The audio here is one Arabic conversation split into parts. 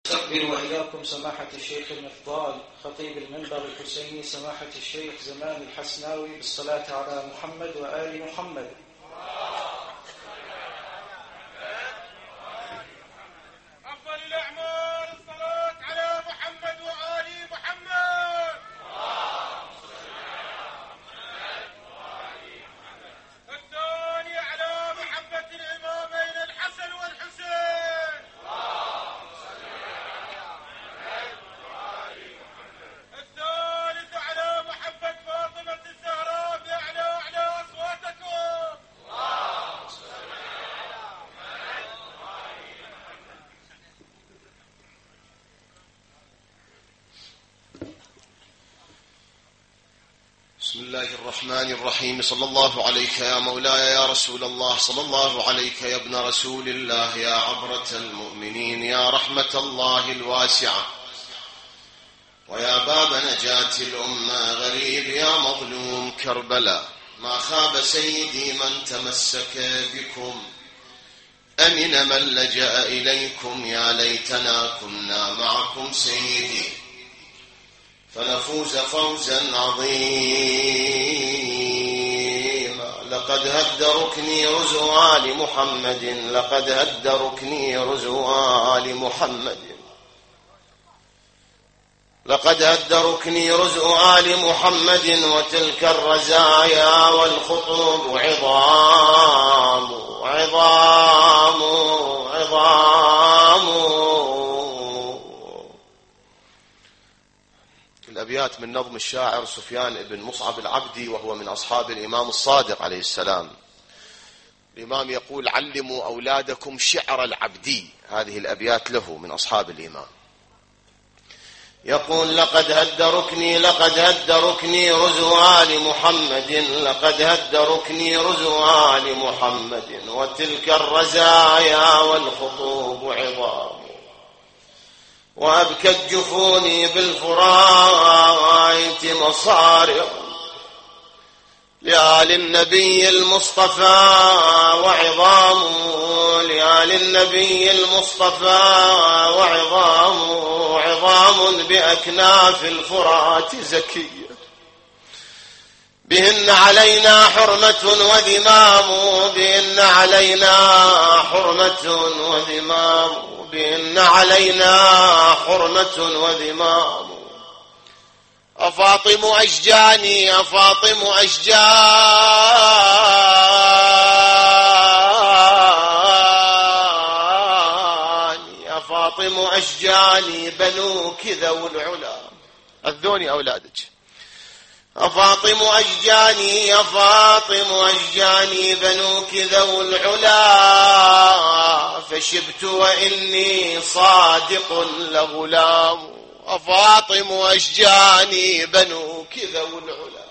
نستقبل وإياكم سماحة الشيخ المفضال خطيب المنبر الحسيني سماحة الشيخ زمان الحسناوي بالصلاة على محمد وآل محمد. أفضل الأعمال الصلاة على محمد وآل محمد. الثاني على محبة الإمامين الحسن والحسين. الثالث على محبة فاطمة الزهراء بأعلى أصواتكم. بسم الله الرحمن الرحيم. صلى الله عليك يا مولاي يا رسول الله، صلى الله عليك يا ابن رسول الله، يا عبرة المؤمنين، يا رحمة الله الواسعة، ويا باب نجاة الأمة، غريب يا مظلوم كربلاء. ما خاب سيدي من تمسك بكم، أمن من لجأ إليكم، يا ليتنا كنا معكم سيدي فنفوز فوزا عظيما. لقد هد ركني رزوا آل محمد، لقد هد ركني رزوا آل محمد، لقد هد ركني رزوا آل محمد، وتلك الرزايا والخطوب عظام عظام عظام. الأبيات من نظم الشاعر سفيان بن مصعب العبدي، وهو من أصحاب الإمام الصادق عليه السلام. الإمام يقول: علموا أولادكم شعر العبدي. هذه الأبيات له من أصحاب الإمام. يقول: لقد هد ركني، لقد هد ركني رزوا آل محمد، لقد هد ركني رزوا آل محمد، وتلك الرزايا والخطوب عظام. وأبكت جفوني بالفرايت مصارع لآل النبي المصطفى وعظام، لآل النبي المصطفى وعظام، عظام بأكناف الفرات زكية، بهن علينا حرمة وذمام، بهن علينا حرمة وذمام، بهن علينا حرمة وذمام. أفاطم أشجاني، أفاطم أشجاني، أفاطم أشجاني بنوك ذو العلا. أذوني أولادك. أفاطم أشجاني، أفاطم أشجاني بنوك ذو العلا، فشبت وإني صادق لغلام. أفاطم أشجاني بنوك ذو العلا،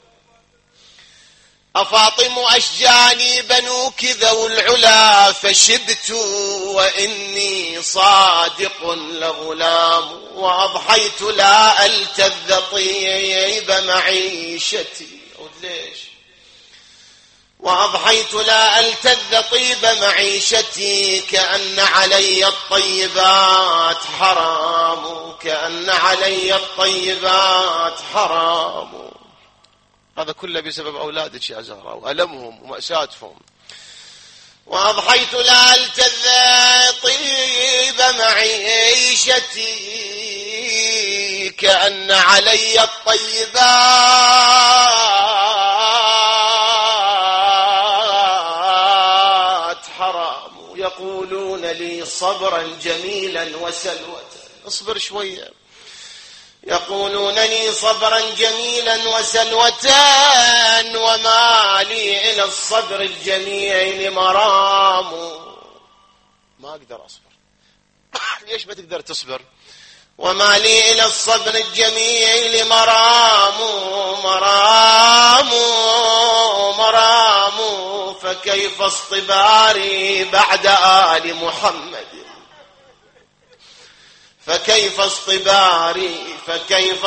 أفاطم أشجاني بنوك ذو العلا، فشبت وإني صادق لغلام. وأضحيت لا ألتذ طيب معيشتي. ليش؟ وأضحيت لا ألتذ طيب معيشتي، كأن علي الطيبات حرام، كأن علي الطيبات حرام. هذا كله بسبب أولادك يا زهراء وألمهم ومأساتهم. وأضحيت لا ألتذ طيب معيشتي، كأن علي الطيبات حرام. يقولون لي صبرا جميلا وسلوة. اصبر شوية. يقولون لي صبرا جميلا وسلوة، وما لي إلى الصبر الجميل مرام. ما أقدر أصبر. ليش ما تقدر تصبر؟ وما لي إلى الصبر الجميل مرام، مرام مرام. فكيف اصطباري بعد آل محمد، فكيف اصطباري، فكيف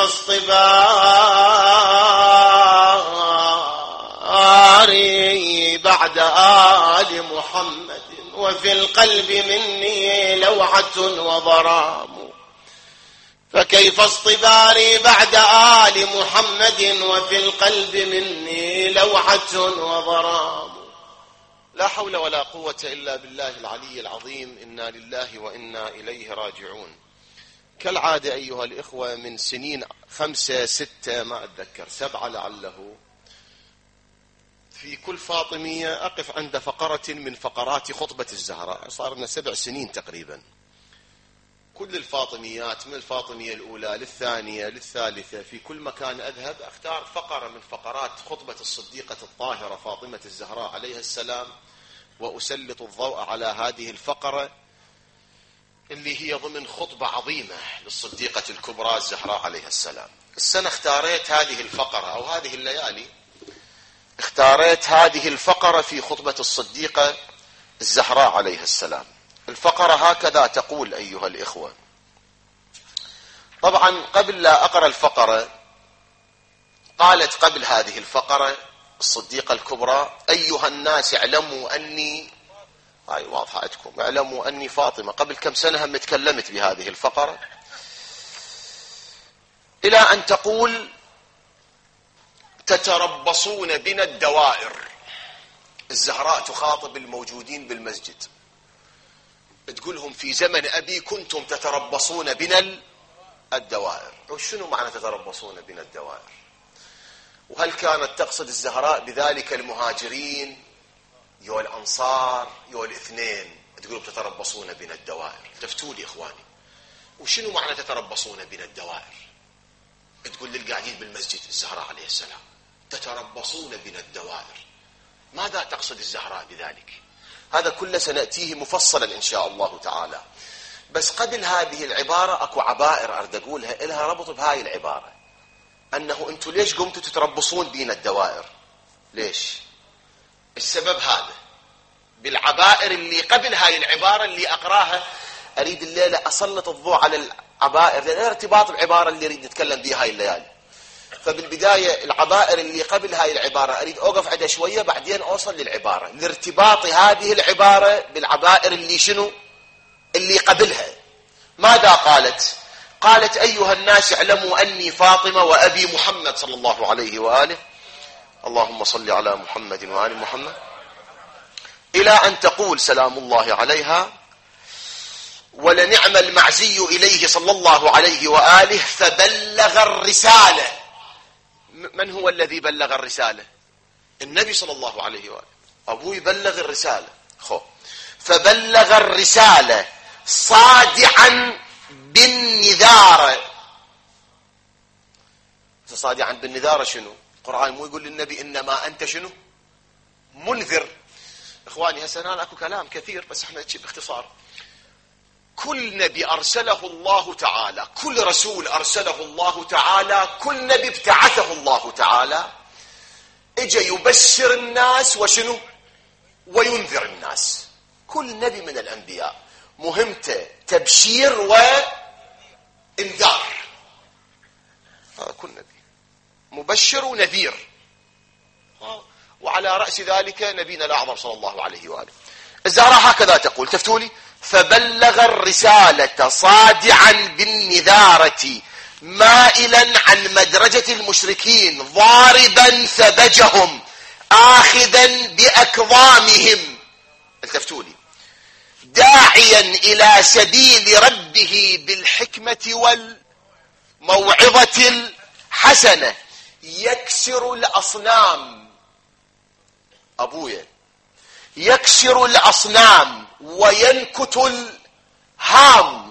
اصطباري بعد آل محمد. وفي القلب مني لوعة وضرام، فكيف اصطباري بعد آل محمد وفي القلب مني لوعة وضرام. لا حول ولا قوة إلا بالله العلي العظيم. إنا لله وإنا إليه راجعون. كالعادة أيها الإخوة، من سنين 5 6 ما أتذكر 7 لعله، في كل فاطمية أقف عند فقرة من فقرات خطبة الزهراء. صار لنا 7 سنين تقريبا. كل الفاطميات من الفاطمية الأولى للثانية للثالثة، في كل مكان أذهب أختار فقرة من فقرات خطبة الصديقة الطاهرة فاطمة الزهراء عليها السلام، وأسلط الضوء على هذه الفقرة اللي هي ضمن خطبة عظيمة للصديقة الكبرى الزهراء عليها السلام. السنة اختاريت هذه الفقرة، أو هذه الليالي اختاريت هذه الفقرة في خطبة الصديقة الزهراء عليها السلام. الفقرة هكذا تقول أيها الإخوة. طبعا قبل لا أقرأ الفقرة، قالت قبل هذه الفقرة الصديقة الكبرى: أيها الناس اعلموا أني، هاي واضحة عندكم، اعلموا أني فاطمة. قبل كم سنة هم تكلمت بهذه الفقرة، إلى أن تقول: تتربصون بنا الدوائر. الزهراء تخاطب الموجودين بالمسجد، تقولهم: في زمن أبي كنتم تتربصون بنا الدوائر. وشنو معنى تتربصون بنا الدوائر؟ وهل كانت تقصد الزهراء بذلك المهاجرين يو الأنصار يو الاثنين؟ تقولوا تتربصون بنا الدوائر. تفتولي إخواني، وشنو معنى تتربصون بنا الدوائر؟ تقول للقاعدين بالمسجد الزهراء عليه السلام: تتربصون بنا الدوائر. ماذا تقصد الزهراء بذلك؟ هذا كله سنأتيه مفصلا إن شاء الله تعالى. بس قبل هذه العبارة أكو عبائر أريد أقولها إلها ربط بهاي العبارة، أنه أنتم ليش قمتوا تتربصون بين الدوائر؟ ليش؟ السبب هذا بالعبائر اللي قبل هاي العبارة اللي أقراها. أريد الليلة أسلط الضوء على العبائر لأن ارتباط العبارة اللي أريد نتكلم بها هاي الليالي. فبالبداية العبائر اللي قبل هاي العبارة أريد أوقف عندها شوية، بعدين أوصل للعبارة، لارتباط هذه العبارة بالعبائر اللي شنو اللي قبلها. ماذا قالت؟ قالت: أيها الناس اعلموا أني فاطمة وأبي محمد صلى الله عليه وآله، اللهم صل على محمد وآل محمد، إلى أن تقول سلام الله عليها: ولنعم المعزي إليه صلى الله عليه وآله فبلغ الرسالة. من هو الذي بلغ الرسالة؟ النبي صلى الله عليه وآله. أبوي بلغ الرسالة. فبلغ الرسالة صادعا بالنذارة. صادعا بالنذارة شنو؟ القرآن مو يقول للنبي إنما أنت شنو؟ منذر. إخواني هسه أنا أكو كلام كثير بس احنا نحكي باختصار. كل نبي أرسله الله تعالى، كل رسول أرسله الله تعالى، كل نبي ابتعثه الله تعالى، اجى يبشر الناس وشنو؟ وينذر الناس. كل نبي من الأنبياء مهمته تبشير وإنذار. كل نبي مبشر ونذير، وعلى رأس ذلك نبينا الأعظم صلى الله عليه وآله. الزهراء هكذا تقول، تفتولي: فبلغ الرسالة صادعا بالنذارة مائلا عن مدرجة المشركين ضاربا ثبجهم آخذا بأكظامهم. التفتولي: داعيا إلى سبيل ربه بالحكمة والموعظة الحسنة يكسر الأصنام. أبويا يكسر الأصنام وينكت الهام.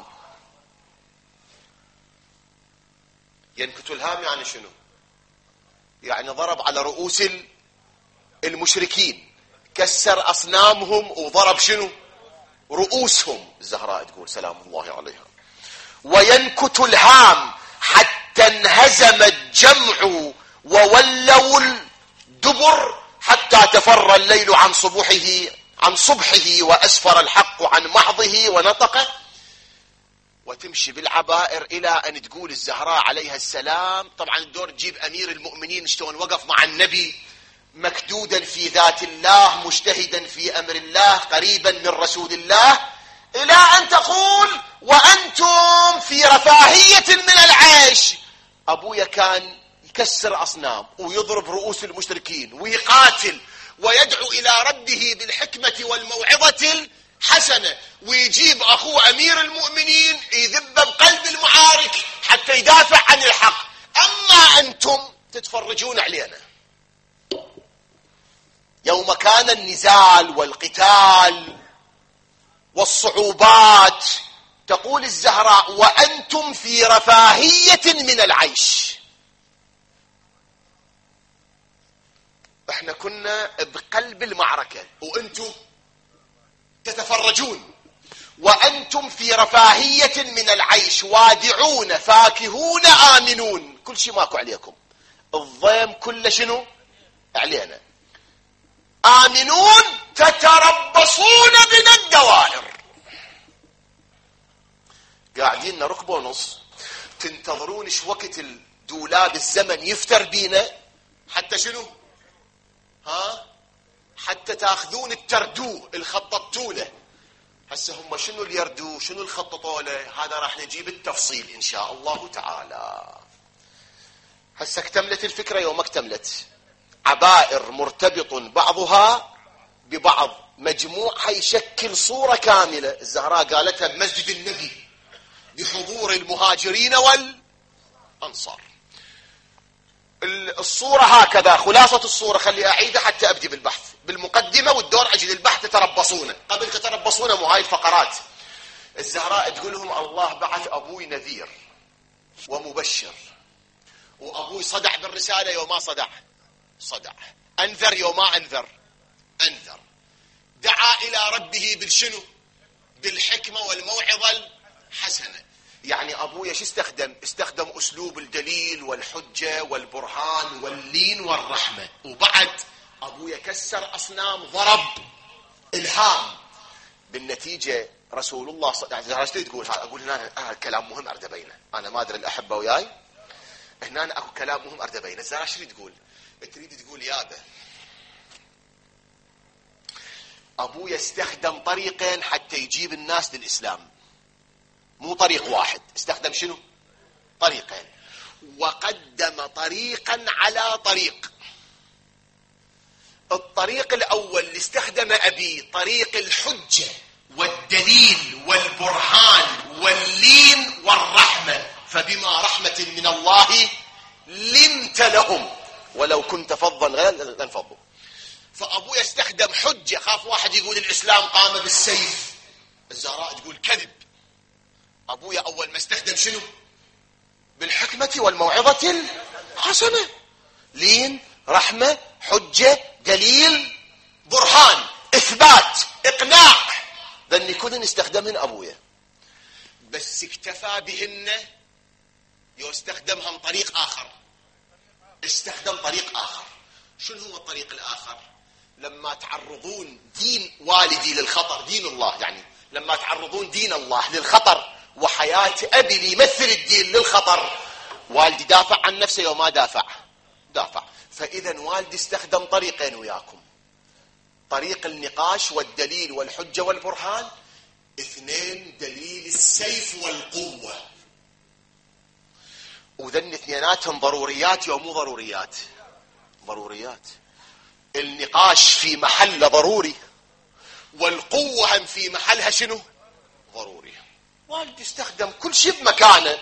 ينكت الهام يعني شنو؟ يعني ضرب على رؤوس المشركين، كسر أصنامهم وضرب شنو؟ رؤوسهم. الزهراء تقول سلام الله عليها: وينكت الهام حتى انهزم الجمع وولوا الدبر حتى تفر الليل عن صبحه وأسفر الحق عن محضه ونطقه. وتمشي بالعبائر إلى أن تقول الزهراء عليها السلام. طبعا الدور تجيب أمير المؤمنين شلون وقف مع النبي مكدودا في ذات الله، مجتهدا في أمر الله، قريبا من رسول الله، إلى أن تقول: وأنتم في رفاهية من ليش؟ أبويا كان يكسر أصنام ويضرب رؤوس المشركين ويقاتل ويدعو إلى ربه بالحكمة والموعظة الحسنة، ويجيب أخوه أمير المؤمنين يذب بقلب المعارك حتى يدافع عن الحق. أما أنتم تتفرجون علينا يوم كان النزال والقتال والصعوبات، تقول الزهراء: وأنتم في رفاهية من العيش. احنا كنا بقلب المعركة وانتم تتفرجون. وأنتم في رفاهية من العيش، وادعون فاكهون آمنون، كل شيء ماكو عليكم، الضيم كله شنو علينا. آمنون تتربصون بنا الدوائر، قاعدين ركبه ونص تنتظرون ايش وقت الدولاب الزمن يفتر بينا حتى شنو؟ حتى تاخذون التردوه اللي خططتوا له. هسه هم شنو اللي يردوه، شنو اللي خططوا له؟ هذا راح نجيب التفصيل ان شاء الله تعالى. هسه اكتملت الفكره يوم اكتملت. عبائر مرتبط بعضها ببعض، مجموعها يشكل صورة كاملة. الزهراء قالتها بمسجد النبي بحضور المهاجرين والأنصار. الصورة هكذا، خلاصة الصورة، خلي أعيدها حتى أبدي بالبحث. بالمقدمة والدور أجل البحث تتربصون، قبل تتربصون مو هاي الفقرات. الزهراء تقول لهم: الله بعث أبوي نذير ومبشر، وأبوي صدع بالرسالة يوم ما صدع، أنذر يوم ما أنذر، دعا إلى ربه بالشنو؟ بالحكمة والموعظة الحسنة. يعني أبويا شو استخدم أسلوب الدليل والحجة والبرهان واللين والرحمة. وبعد أبويا كسر أصنام، ضرب إلهام. بالنتيجة رسول الله صلى الله عليه وسلم تقول، أقول هنا كلام مهم أرد بينه، أنا ما أدري الأحبة وياي، هنا أكو كلام مهم أرد بينه. الزهراء شو تريد تقول يابا أبويا استخدم طريقين حتى يجيب الناس للإسلام، مو طريق واحد، استخدم شنو؟ طريقين، وقدم طريقا على طريق. الطريق الأول اللي استخدم أبي طريق الحجة والدليل والبرهان واللين والرحمة، فبما رحمة من الله لنت لهم ولو كنت فظا غليظ لانفضوا. فأبويا استخدم حجة، خاف واحد يقول الإسلام قام بالسيف. الزهراء تقول كذب، أبويا أول ما استخدم شنو؟ بالحكمة والموعظة الحسنة، لين، رحمة، حجة، دليل، برهان، إثبات، إقناع، ذني كلن استخدمهن أبويا. بس اكتفى بهن يستخدمهم طريق آخر، استخدم طريق آخر. شنو هو الطريق الآخر؟ لما تعرضون دين والدي للخطر، دين الله يعني، لما تعرضون دين الله للخطر وحياة أبي اللي يمثل الدين للخطر، والدي دافع عن نفسه يوم ما دافع. فإذا والدي استخدم طريقين وياكم، طريق النقاش والدليل والحجة والبرهان، اثنين دليل السيف والقوة. وذن اثنيناتهم ضروريات يوم مو ضروريات؟ ضروريات. النقاش في محل ضروري، والقوة هم في محلها شنو؟ ضروري. والدي استخدم كل شيء بمكانه،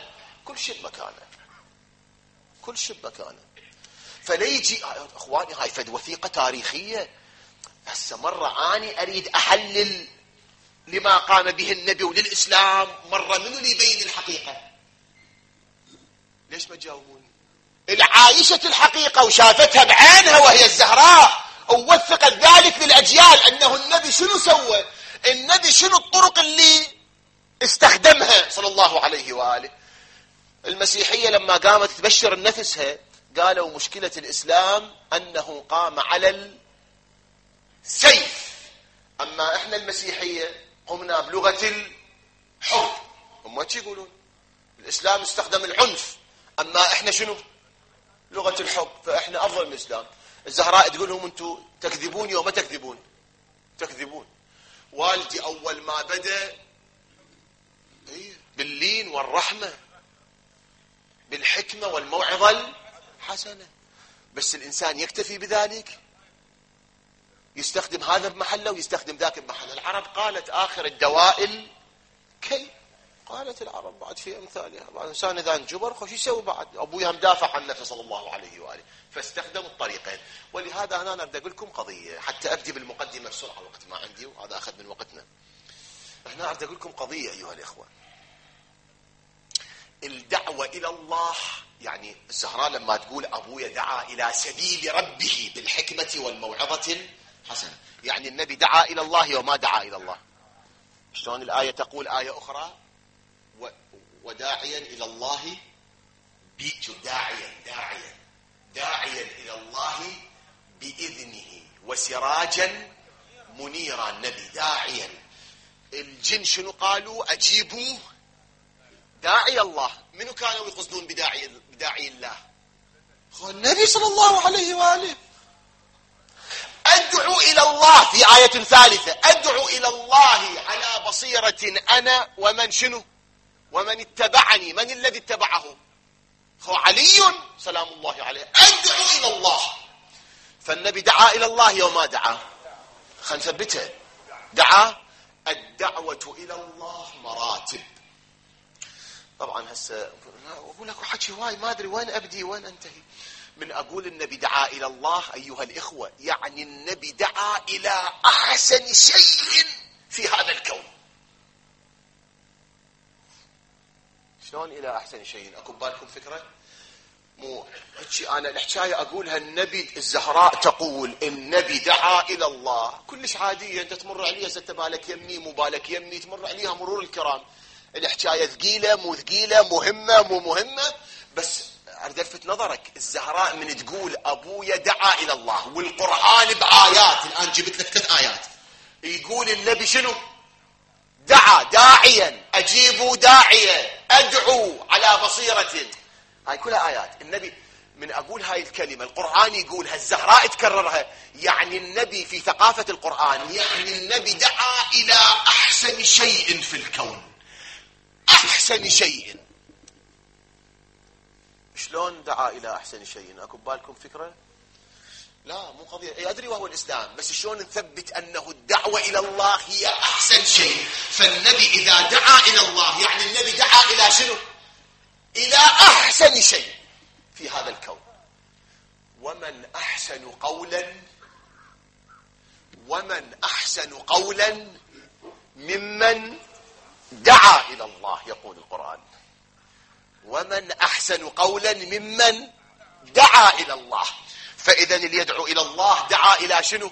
فليجي اخواني هاي فد وثيقة تاريخية. هسه مرة اني اريد احلل لما قام به النبي وللاسلام، مرة منو اللي يبين الحقيقة؟ ليش ما تجاوبوني؟ العايشة الحقيقة وشافتها بعينها وهي الزهراء، ووثقت ذلك للأجيال أنه النبي شنو سوى، النبي شنو الطرق اللي استخدمها صلى الله عليه وآله. المسيحية لما قامت تبشر نفسها قالوا مشكلة الإسلام أنه قام على السيف، أما إحنا المسيحية قمنا بلغة الحب. هم ما يقولون الإسلام استخدم العنف، أما إحنا شنو؟ لغة الحب، فإحنا أفضل من الإسلام. الزهراء تقول لهم أنتم تكذبون يوم ما تكذبون. والدي أول ما بدأ باللين والرحمة، بالحكمة والموعظة الحسنة. بس الإنسان يكتفي بذلك، يستخدم هذا بمحله ويستخدم ذاك بمحله. العرب قالت آخر الدواء كي، قالت العرب بعد في أمثالها. بعد الإنسان إذا انجبر خوش يسوي بعد، أبويا مدافع عن نفسه صلى الله عليه وآله، فاستخدموا الطريقين. ولهذا أنا أريد أقول لكم قضية حتى أبدي بالمقدمة بسرعة، وقت ما عندي وهذا أخذ من وقتنا. هنا أريد أقول لكم قضية أيها الإخوة. الدعوة إلى الله، يعني الزهراء لما تقول أبويا دعا إلى سبيل ربه بالحكمة والموعظة الحسنة، يعني النبي دعا إلى الله وما دعا إلى الله. شلون الآية تقول آية أخرى وداعيا إلى الله داعيا إلى الله بإذنه وسراجا منيرا. النبي داعيا. الجن شنو قالوا؟ أجيبوا داعي الله. منو كانوا يقصدون بداعي الله؟ النبي صلى الله عليه وآله. أدعو إلى الله في آية ثالثة، أدعو إلى الله على بصيرة أنا ومن شنو؟ ومن اتبعني. من الذي اتبعه؟ هو علي سلام الله عليه. أدعو إلى الله. فالنبي دعا إلى الله وما دعا. خلينا نثبتها. دعا. الدعوة إلى الله مراتب. طبعا هسه أقول لك حكي هواي ما أدري وين أبدي وين أنتهي. من أقول النبي دعا إلى الله أيها الإخوة، يعني النبي دعا إلى أحسن شيء في هذا الكون. شلون إلى أحسن شيء؟ أكون بالكم فكرة؟ مو أنا الحكاية أقولها. النبي الزهراء تقول النبي دعا إلى الله كلش عادية. أنت تمر عليها ستبالك يمي مو بالك يمي، تمر عليها مرور الكرام. الحكاية ثقيلة مو ثقيلة، مهمة مو مهمة. بس أريد ألفت نظرك، الزهراء من تقول أبويا دعا إلى الله، والقرآن بآيات، الآن جبت لك 3 آيات يقول النبي شنو؟ دعا داعيا، أجيبوا داعيا، أدعو على بصيرة. هاي كلها آيات. النبي من أقول هاي الكلمة القرآن يقولها، الزهراء تكررها، يعني النبي في ثقافة القرآن، يعني النبي دعا إلى أحسن شيء في الكون. أحسن شيء. شلون دعا إلى أحسن شيء؟ أكون بالكم فكرة؟ لا مو قضية أدري وهو الإسلام، بس شلون نثبت أنه الدعوة إلى الله هي أحسن شيء. فالنبي إذا دعا إلى الله يعني النبي دعا إلى شنو؟ إلى أحسن شيء في هذا الكون. ومن أحسن قولا ممن دعا إلى الله، يقول القرآن. ومن أحسن قولا ممن دعا إلى الله. فإذا اللي يدعو إلى الله دعا إلى شنو؟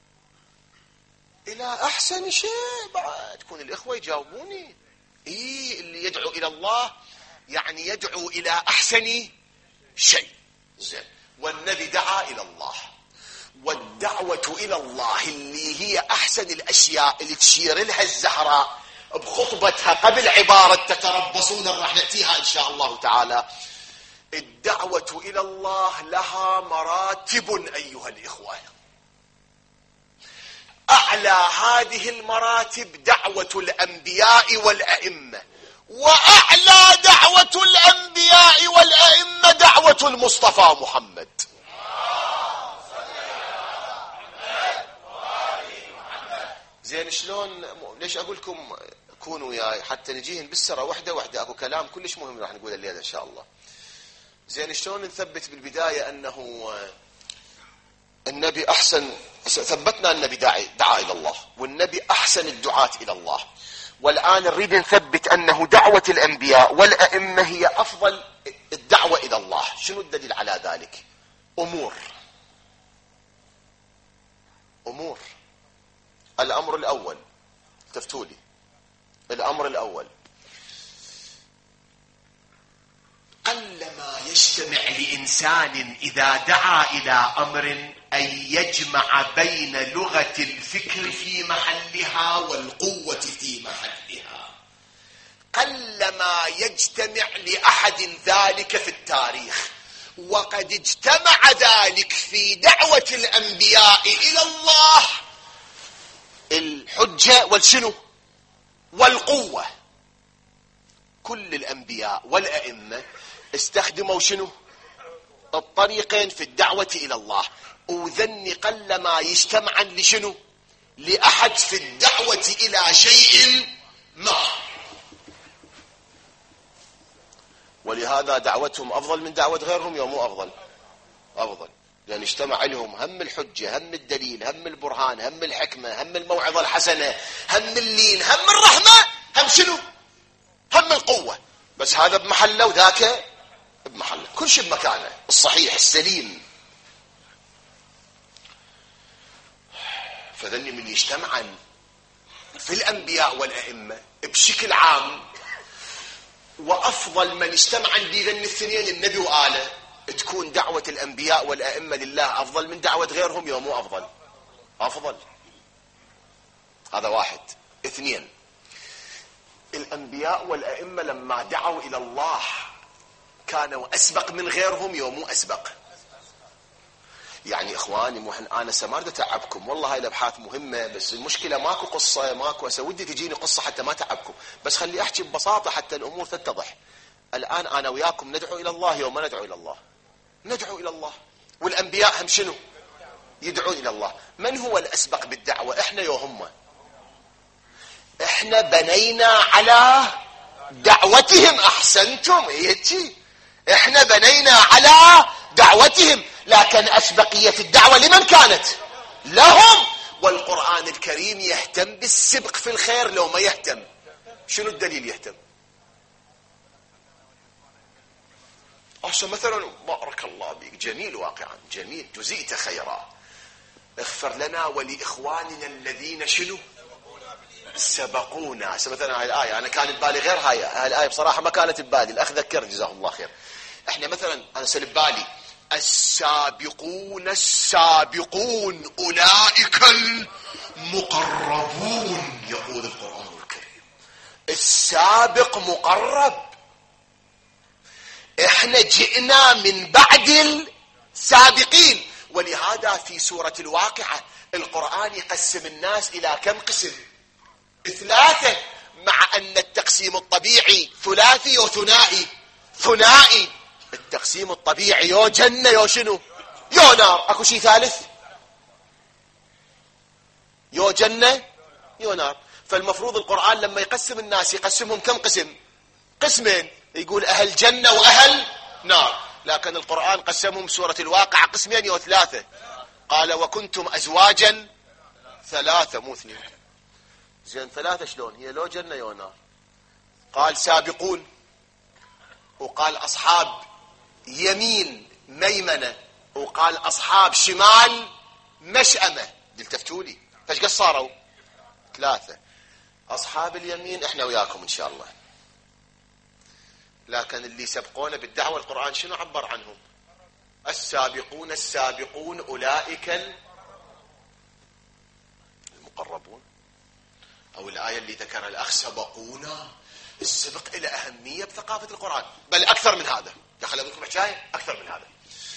إلى أحسن شيء. بعد تكون الإخوة يجاوبوني. اللي يدعو إلى الله يعني يدعو إلى أحسن شيء. زين. والنبي دعا إلى الله. والدعوة إلى الله اللي هي أحسن الأشياء اللي تشير لها الزهراء بخطبتها قبل عبارة تتربصون، راح نأتيها إن شاء الله تعالى. الدعوة إلى الله لها مراتب أيها الإخوة. أعلى هذه المراتب دعوة الأنبياء والأئمة، وأعلى دعوة الأنبياء والأئمة دعوة المصطفى محمد. زين شلون؟ ليش أقول لكم كونوا وياي حتى نجيهن بالسرة واحدة. أكو كلام كلش مهم راح نقوله الليلة إن شاء الله. زين شلون نثبت بالبداية أنه النبي أحسن؟ ثبتنا النبي دعا إلى الله، والنبي أحسن الدعاة إلى الله. والآن نريد نثبت أنه دعوة الأنبياء والأئمة هي أفضل الدعوة إلى الله. شنو الدليل على ذلك؟ أمور. الأمر الأول، تفتولي الأمر الأول، قلما يجتمع لإنسان إذا دعا إلى أمر أن يجمع بين لغة الفكر في محلها والقوة في محلها. قلما يجتمع لأحد ذلك في التاريخ، وقد اجتمع ذلك في دعوة الأنبياء إلى الله. الحجة والشنو؟ والقوة. كل الأنبياء والأئمة استخدموا شنو؟ الطريقين في الدعوة إلى الله، وذن قل ما يجتمعا لشنو؟ لأحد في الدعوة إلى شيء ما. ولهذا دعوتهم أفضل من دعوة غيرهم يوم مو أفضل؟ أفضل، لأن اجتمع لهم هم الحجة، هم الدليل، هم البرهان، هم الحكمة، هم الموعظة الحسنة، هم اللين، هم الرحمة، هم شنو؟ هم القوة. بس هذا بمحله وذاك بمحله، كل شيء بمكانه الصحيح السليم. فذني من يجتمعا في الأنبياء والأئمة بشكل عام، وأفضل من اجتمعا بذن الاثنين النبي وآله، تكون دعوة الأنبياء والأئمة لله أفضل من دعوة غيرهم يوم مو أفضل؟ أفضل. هذا واحد. اثنين، الأنبياء والأئمة لما دعوا إلى الله كانوا أسبق من غيرهم يوم مو أسبق. يعني إخواني أنا سمارد أتعبكم، والله هاي الأبحاث مهمة، بس المشكلة ماكو قصة، ماكو ودي تجيني قصة حتى ما تعبكم، بس خلي أحكي ببساطة حتى الأمور تتضح. الآن أنا وياكم ندعو إلى الله يوم ما ندعو إلى الله؟ ندعو إلى الله. والأنبياء هم شنو؟ يدعون إلى الله. من هو الأسبق بالدعوة؟ إحنا يوهم. إحنا بنينا على دعوتهم. أحسنتم. هيك إحنا بنينا على دعوتهم، لكن أسبقية الدعوة لمن كانت؟ لهم. والقرآن الكريم يهتم بالسبق في الخير لو ما يهتم. شنو الدليل يهتم؟ مثلا بارك الله بك، جميل واقعا، جميل، جزيت خيرا، اغفر لنا ولإخواننا الذين شنو؟ سبقونا. مثلا هاي الآية أنا كانت بالي غير هاي الآية بصراحة ما كانت ببالي، الأخ ذكر جزاه الله خير. احنا مثلا أنا سلب بالي السابقون السابقون أولئك المقربون، يقول القرآن الكريم السابق مقرب. احنا جئنا من بعد السابقين. ولهذا في سورة الواقعة القرآن يقسم الناس إلى كم قسم؟ 3، مع أن التقسيم الطبيعي ثلاثي وثنائي. ثنائي التقسيم الطبيعي، يو جنة يو شنو؟ يو نار. اكو شيء ثالث؟ يو جنة يو نار. فالمفروض القرآن لما يقسم الناس يقسمهم كم قسم؟ قسمين، يقول أهل جنة وأهل نار. لكن القرآن قسمهم سورة الواقعة قسمين يو 3. قال وكنتم أزواجا 3 مو 2. زين 3 شلون؟ هي لو جنة يو نار. قال سابقون، وقال أصحاب يمين ميمنة، وقال أصحاب شمال مشأمة. التفتوا لي فايش قد صاروا؟ 3. أصحاب اليمين إحنا وياكم إن شاء الله. لكن اللي سبقونا بالدعوة القرآن شنو عبر عنهم؟ السابقون السابقون أولئك المقربون. أو الآية اللي ذكرها الأخ سبقونا، السبق إلى أهمية بثقافة القرآن، بل أكثر من هذا. دخل لكم حكاية أكثر من هذا.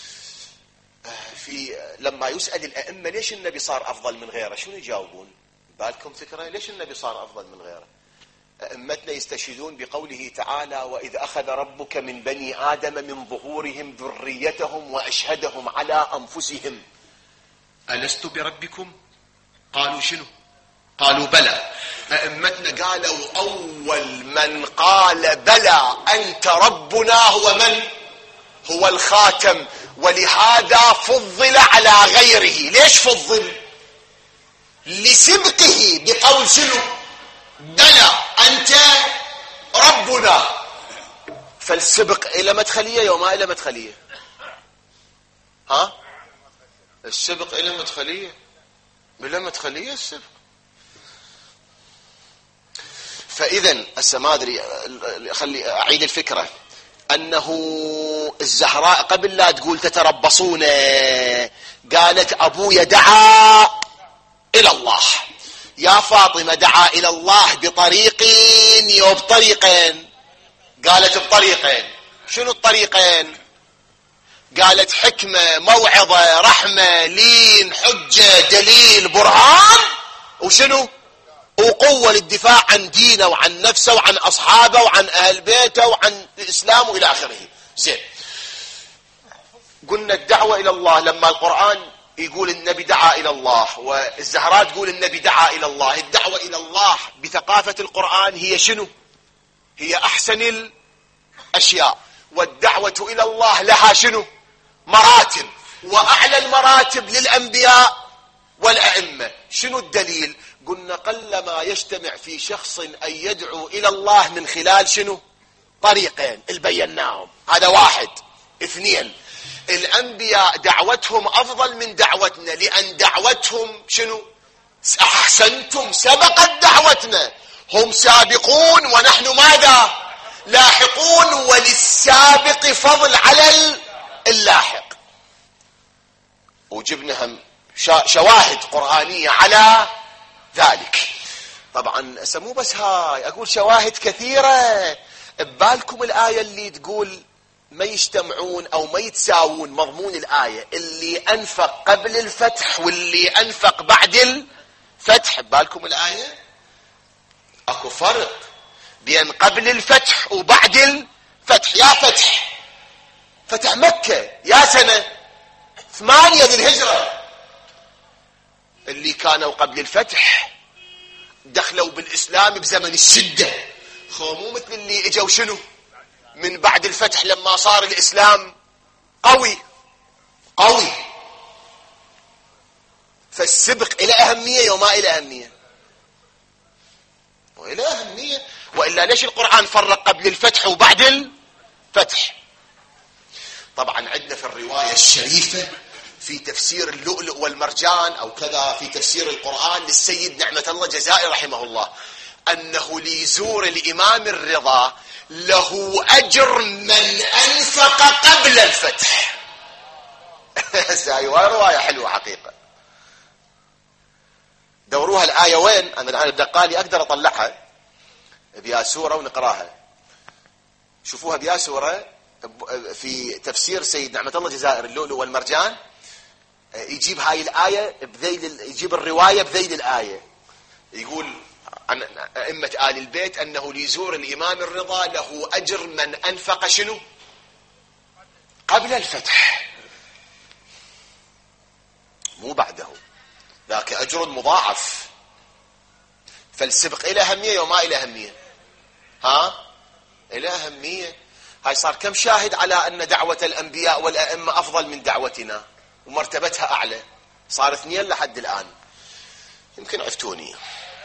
لما يسأل الأئمة ليش النبي صار أفضل من غيره، شنو يجاوبون؟ بالكم فكرة ليش النبي صار أفضل من غيره؟ أئمتنا يستشهدون بقوله تعالى وإذ أخذ ربك من بني آدم من ظهورهم ذريتهم وأشهدهم على أنفسهم ألست بربكم؟ قالوا شنو؟ قالوا بلى. أئمتنا قالوا أول من قال بلى أنت ربنا هو من؟ هو الخاتم. ولهذا فضل على غيره. ليش فضل؟ لسبقه بقول شنو؟ بلى أنت ربنا. فالسبق إلى مدخلية يوما إلى مدخلية. السبق إلى مدخلية، بلا مدخلية السبق. فإذا هسه ما أدري، خلي أعيد الفكرة، أنه الزهراء قبل لا تقول تتربصون قالت أبويا دعا إلى الله، يا فاطمة دعا إلى الله بطريقين وبطريقين. قالت بطريقين. شنو الطريقين؟ قالت حكمة موعظة رحمة لين حجة دليل برهان وشنو وقوة للدفاع عن دينه وعن نفسه وعن أصحابه وعن أهل بيته وعن الإسلام وإلى آخره. زين، قلنا الدعوة إلى الله لما القرآن يقول النبي دعا إلى الله والزهراء تقول النبي دعا إلى الله. الدعوة إلى الله بثقافة القرآن هي شنو؟ هي أحسن الأشياء. والدعوة إلى الله لها شنو؟ مراتب، وأعلى المراتب للأنبياء والأئمة. شنو الدليل؟ قلنا قلما يجتمع في شخص أن يدعو إلى الله من خلال شنو؟ طريقين البيناهم. هذا واحد. اثنين، الأنبياء دعوتهم أفضل من دعوتنا، لأن دعوتهم شنو؟ أحسنتم سبقت دعوتنا، هم سابقون ونحن ماذا؟ لاحقون، وللسابق فضل على اللاحق. وجبنا هم شواهد قرآنية على ذلك. طبعا مو بس هاي، أقول شواهد كثيرة. ببالكم الآية اللي تقول ما يجتمعون أو ما يتساوون مضمون الآية، اللي أنفق قبل الفتح واللي أنفق بعد الفتح. ببالكم الآية؟ أكو فرق بين قبل الفتح وبعد الفتح. يا فتح مكة يا سنة 8 للهجرة، اللي كانوا قبل الفتح دخلوا بالإسلام بزمن الشدة، مو مثل اللي اجوا شنو من بعد الفتح لما صار الإسلام قوي. فالسبق إلى أهمية وما إلى أهمية، وإلى أهمية. وإلا ليش القرآن فرق قبل الفتح وبعد الفتح؟ طبعا عندنا في الرواية الشريفة في تفسير اللؤلؤ والمرجان أو كذا في تفسير القرآن للسيد نعمة الله الجزائري رحمه الله، أنه ليزور الإمام الرضا له أجر من أنفق قبل الفتح. هاي رواية حلوة حقيقة. دوروها الآية وين؟ أنا الآن الدقالي أقدر أطلعها بيا سورة ونقراها. شوفوها بيا سورة في تفسير سيد نعمة الله الجزائري اللؤلؤ والمرجان، يجيب هاي الآية يجيب الرواية بذيل الآية. يقول عن أئمة آل البيت أنه ليزور الإمام الرضا له أجر من أنفق شنو؟ قبل الفتح، مو بعده. ذاك أجر مضاعف. فالسبق إلى أهمية وما إلى أهمية؟ إلى أهمية. هاي صار كم شاهد على أن دعوة الأنبياء والأئمة أفضل من دعوتنا ومرتبتها أعلى. صار 2 لحد الآن. يمكن عفتوني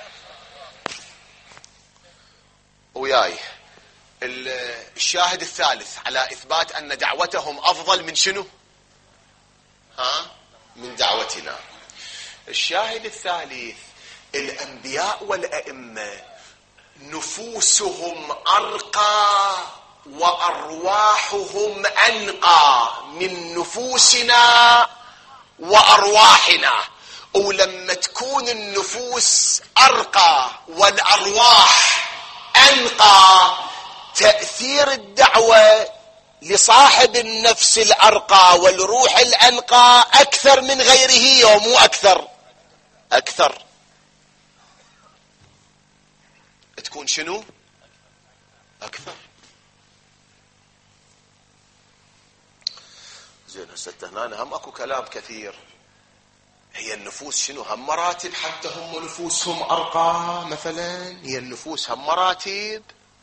وياي. الشاهد الثالث على إثبات أن دعوتهم أفضل من شنو؟ من دعوتنا. الشاهد الثالث، الأنبياء والأئمة نفوسهم أرقى وأرواحهم أنقى من نفوسنا وأرواحنا. ولما تكون النفوس أرقى والأرواح أنقى، تأثير الدعوة لصاحب النفس الأرقى والروح الأنقى أكثر من غيره، ومو أكثر تكون شنو؟ أكثر. زين، هسه هنا هم أكو كلام كثير. هي النفوس شنو؟ هم مراتب حتى هم نفوسهم أرقى مثلا؟ هي النفوس هم مراتب؟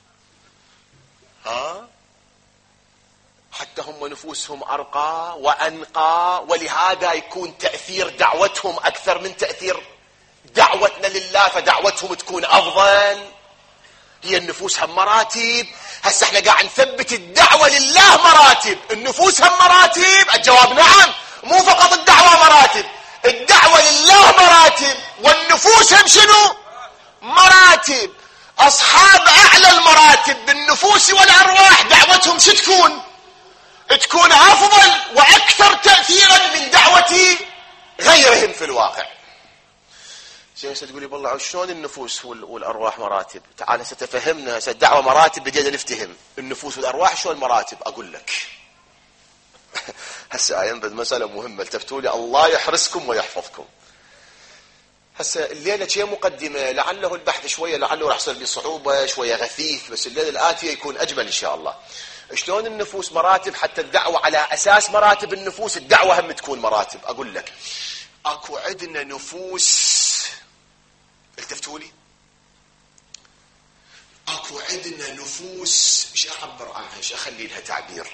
حتى هم نفوسهم أرقى وأنقى، ولهذا يكون تأثير دعوتهم أكثر من تأثير دعوتنا لله، فدعوتهم تكون أفضل. هي النفوس هم مراتب. هسه احنا قاعد نثبت الدعوة لله مراتب، النفوس هم مراتب. الجواب نعم، مو فقط الدعوة مراتب، الدعوة لله مراتب والنفوس هم شنو؟ مراتب. أصحاب أعلى المراتب بالنفوس والأرواح دعوتهم شو تكون أفضل وأكثر تأثيرا من دعوة غيرهم في الواقع. شيء ستقولي والله شلون النفوس والأرواح مراتب؟ تعال ستفهمنا. الدعوة مراتب، بدينا نفتهم النفوس والأرواح شلون مراتب. أقول لك هسه أيضا مسألة مهمة، التفتوا لي الله يحرسكم ويحفظكم. هسه الليلة شيء مقدمة، لعله البحث شوية لعله راح يصير بصعوبة شوية غثيث، بس الليلة الآتية يكون أجمل إن شاء الله. شلون النفوس مراتب، حتى الدعوة على أساس مراتب النفوس الدعوة هم تكون مراتب. أقول لك أكو عندنا نفوس، التفتوا لي، أكو عندنا نفوس إيش أعبر عنها، إيش أخلي لها تعبير.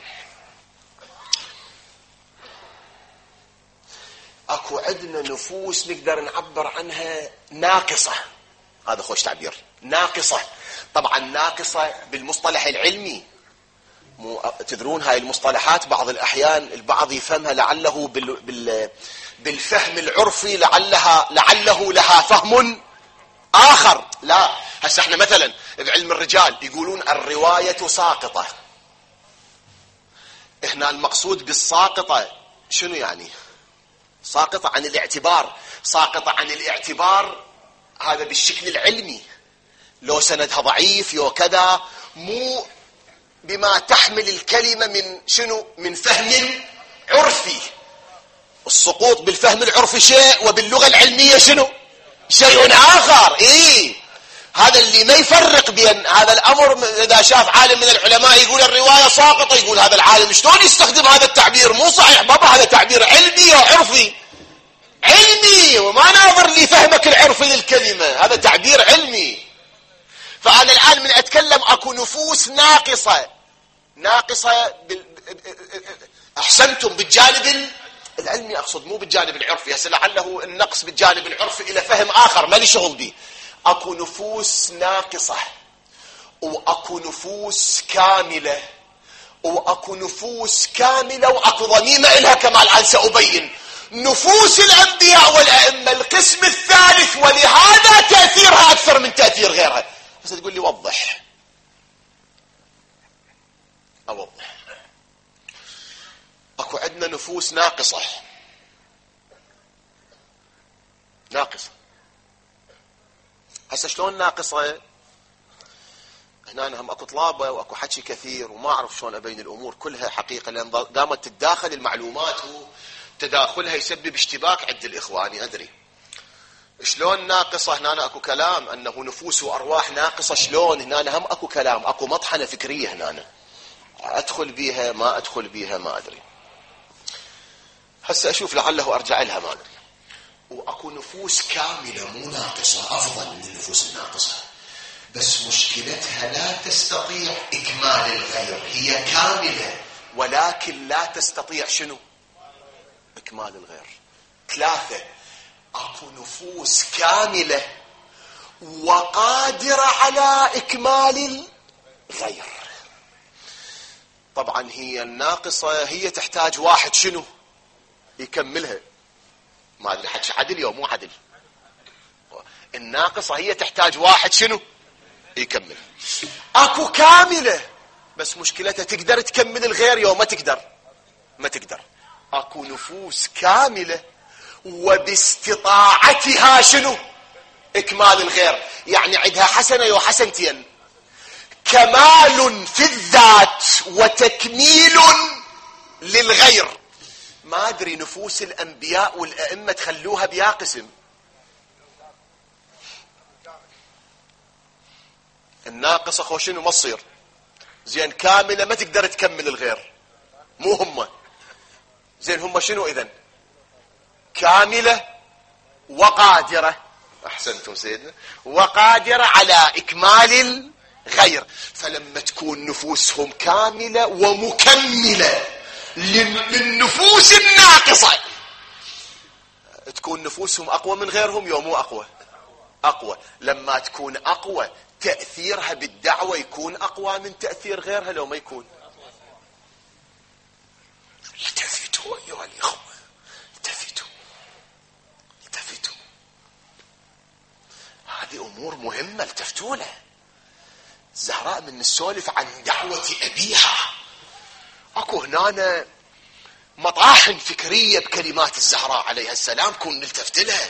أكو عندنا نفوس نقدر نعبر عنها ناقصة، هذا خوش تعبير، ناقصة. طبعا ناقصة بالمصطلح العلمي، تدرون هاي المصطلحات بعض الأحيان البعض يفهمها لعله بالفهم العرفي لعله لها فهم آخر. لا، هسه احنا مثلا بعلم الرجال يقولون الرواية ساقطة. هنا المقصود بالساقطة شنو يعني؟ ساقطة عن الاعتبار، ساقطة عن الاعتبار هذا بالشكل العلمي، لو سندها ضعيف يو كذا، مو بما تحمل الكلمة من شنو، من فهم عرفي. السقوط بالفهم العرفي شيء، وباللغة العلمية شنو، شيء آخر. هذا اللي ما يفرق بين هذا الأمر. إذا شاف عالم من العلماء يقول الرواية ساقطة، يقول هذا العالم شلون يستخدم هذا التعبير، مو صحيح بابا، هذا تعبير علمي وعرفي، علمي وما ناظر لفهمك العرفي للكلمة، هذا تعبير علمي. فأنا الآن من أتكلم أكو نفوس ناقصة، ناقصة أحسنتم بالجانب العلمي أقصد، مو بالجانب العرفي. هسه لعله النقص بالجانب العرفي إلى فهم آخر ما لي شغل به. أكو نفوس ناقصة، وأكو نفوس كاملة، وأكو نفوس كاملة وأكو ضميمة إلها كما الآن سأبين. نفوس الأنبياء والأئمة القسم الثالث، ولهذا تأثيرها أكثر من تأثير غيرها. بس تقول لي وضح، أوضح. أكو عندنا نفوس ناقصة، ناقصة. هسه شلون ناقصة؟ هنا هم اكو طلابة واكو حكي كثير وما اعرف شلون ابين الامور كلها حقيقة، لان قامت تتداخل المعلومات وتداخلها يسبب اشتباك عند الاخوان. ادري شلون ناقصة. هنا اكو كلام انه نفوس وارواح ناقصة، شلون؟ هنا هم اكو كلام، اكو مطحنة فكرية هنا، ادخل بيها ما ادخل بيها ما ادري. هسه اشوف لعله ارجع لها ما ادري. واكو نفوس كاملة مو ناقصة، افضل من النفوس الناقصة، بس مشكلتها لا تستطيع اكمال الغير. هي كاملة ولكن لا تستطيع شنو؟ اكمال الغير. ثلاثة، اكو نفوس كاملة وقادرة على اكمال الغير. طبعا هي الناقصة هي تحتاج واحد شنو يكملها. ما ادري حكي عدل يوم مو عدل. الناقصة هي تحتاج واحد شنو يكمل. اكو كاملة بس مشكلتها تقدر تكمل الغير يوم ما تقدر، ما تقدر. اكو نفوس كاملة وباستطاعتها شنو اكمال الغير، يعني عندها حسنة يو حسنتين، كمال في الذات وتكميل للغير. ما ادري نفوس الانبياء والائمة تخلوها بيا قسم. الناقصة خو شنو ما تصير زين، كاملة ما تقدر تكمل الغير، مو هم زين. هم شنو اذن؟ كاملة وقادرة، احسنتم سيدنا، وقادرة على اكمال الغير. فلما تكون نفوسهم كاملة ومكملة للنفوس الناقصة، تكون نفوسهم اقوى من غيرهم يوم مو اقوى؟ اقوى. لما تكون اقوى تأثيرها بالدعوة يكون اقوى من تأثير غيرها لو ما يكون. التفتوا ايها الاخوة، التفتوا التفتوا، هذه امور مهمة التفتوا لها. الزهراء من السولف عن دعوة ابيها، اكو هنا مطاحن فكرية بكلمات الزهراء عليها السلام كون نلتفت لها.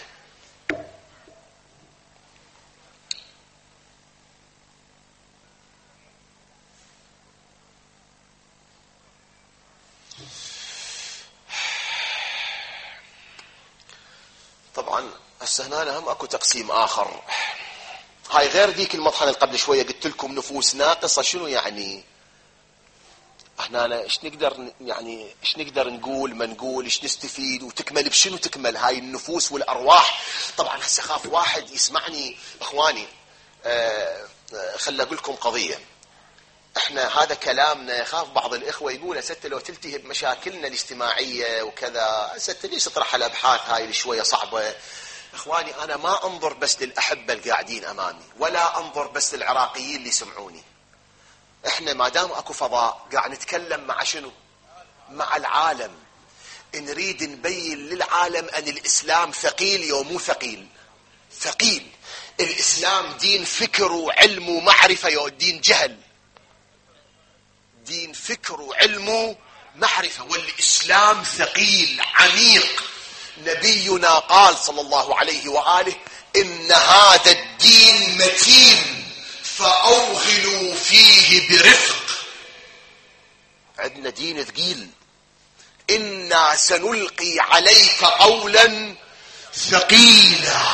طبعا هسه هنا هم اكو تقسيم اخر، هاي غير ذيك المطحنة اللي قبل شوية قلت لكم نفوس ناقصة. شنو يعني؟ احنا ايش نقدر يعني ايش نقدر نقول ما نقول، ايش نستفيد وتكمل بشنو تكمل هاي النفوس والارواح؟ طبعا هسه خاف واحد يسمعني اخواني، خلي اقول لكم قضية. احنا هذا كلامنا يخاف بعض الاخوة يقول هسه لو تلتهي بمشاكلنا الاجتماعية وكذا هسه ليش تطرح الابحاث هاي اللي شوية صعبة؟ اخواني انا ما انظر بس للاحبة القاعدين امامي، ولا انظر بس للعراقيين اللي يسمعوني. احنا ما دام اكو فضاء قاعد نتكلم مع شنو؟ مع العالم. نريد نبين للعالم ان الاسلام ثقيل يوم مو ثقيل. ثقيل. الاسلام دين فكر وعلم ومعرفة يو دين جهل. دين فكر وعلم ومعرفة، والاسلام ثقيل عميق. نبينا قال صلى الله عليه وآله إن هذا الدين متين فأوغلوا فيه برفق. عندنا دين ثقيل. إنا سنلقي عليك قولا ثقيلا.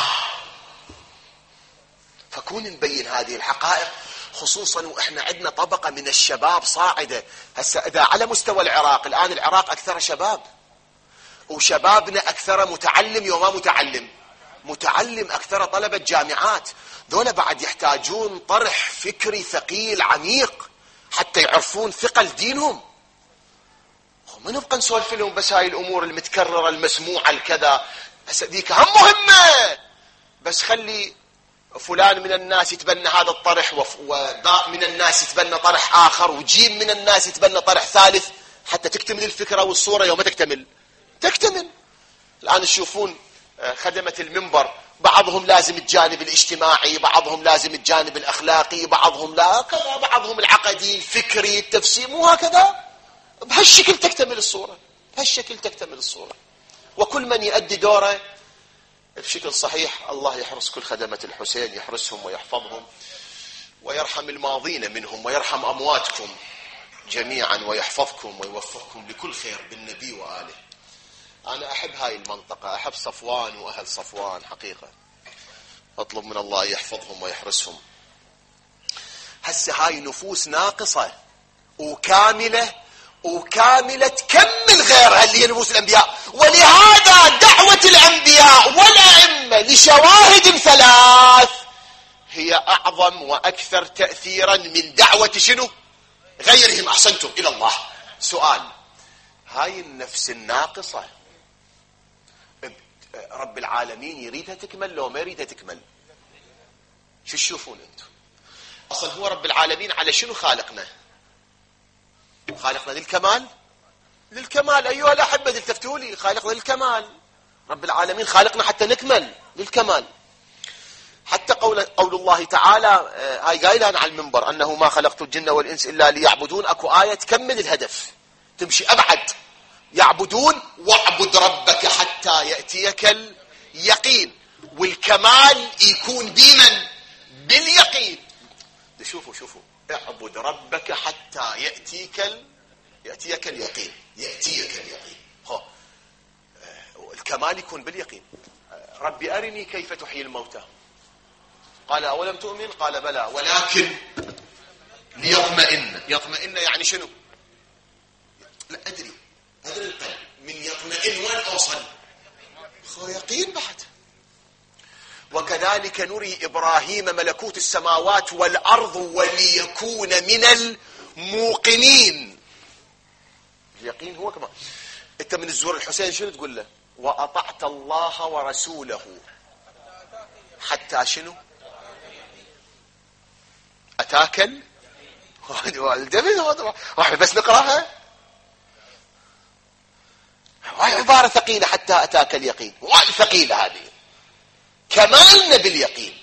فكون نبين هذه الحقائق، خصوصا وإحنا عندنا طبقة من الشباب صاعدة. هسه إذا على مستوى العراق، الآن العراق أكثر شباب، وشبابنا أكثر متعلم يوم متعلم، متعلم أكثر طلبة جامعات. دول بعد يحتاجون طرح فكري ثقيل عميق حتى يعرفون ثقل دينهم. ما نبقى نسولف لهم بس هاي الأمور المتكررة المسموعة الكذا. ذيك هم مهمة، بس خلي فلان من الناس يتبنى هذا الطرح، وضاء من الناس يتبنى طرح آخر، وجيم من الناس يتبنى طرح ثالث، حتى تكتمل الفكرة والصورة. يوم تكتمل الآن تشوفون خدمة المنبر، بعضهم لازم الجانب الاجتماعي، بعضهم لازم الجانب الأخلاقي، بعضهم لا كذا، بعضهم العقدي الفكري التفسير، مو هكذا؟ بهالشكل تكتمل الصورة، بهالشكل تكتمل الصورة. وكل من يؤدي دوره بشكل صحيح. الله يحرس كل خدمة الحسين، يحرسهم ويحفظهم ويرحم الماضين منهم ويرحم أمواتكم جميعا ويحفظكم ويوفقكم لكل خير بالنبي وآله. أنا أحب هاي المنطقة، أحب صفوان وأهل صفوان حقيقة. أطلب من الله يحفظهم ويحرسهم. هسه هاي نفوس ناقصة وكاملة تكمل غيرها اللي هي نفوس الأنبياء. ولهذا دعوة الأنبياء والأئمة لشواهد ثلاث هي أعظم وأكثر تأثيرا من دعوة شنو؟ غيرهم. أحسنتم إلى الله. سؤال، هاي النفس الناقصة رب العالمين يريدها تكمل لو ما يريدها تكمل؟ شو تشوفون انتم؟ اصلا هو رب العالمين على شنو خالقنا؟ خالقنا للكمال. ايها الاحبه التفتوا لي، خالقنا للكمال. رب العالمين خالقنا حتى نكمل للكمال. حتى قول الله تعالى، هاي قايلها على المنبر، انه ما خلقت الجن والانس الا ليعبدون. اكو ايه تكمل الهدف، تمشي ابعد. يعبدون واعبد ربك حتى يأتيك اليقين. والكمال يكون بمن؟ باليقين. شوفوا اعبد ربك حتى يأتيك اليقين. الكمال يكون باليقين. ربي أرني كيف تحيي الموتى. قال أولم تؤمن؟ قال بلى ولكن يطمئن يعني شنو؟ لا أدري القلب من يطمئن وين أوصل؟ يقين بعد. وكذلك نري إبراهيم ملكوت السماوات والأرض وليكون من الموقنين. اليقين هو كمان. انت من الزور الحسين شنو تقول له؟ وأطعت الله ورسوله حتى شنو؟ أتاكل واحنا بس نقراها. هاي عبارة ثقيلة، حتى أتاك اليقين. وايد ثقيلة هذه. كمالنا باليقين.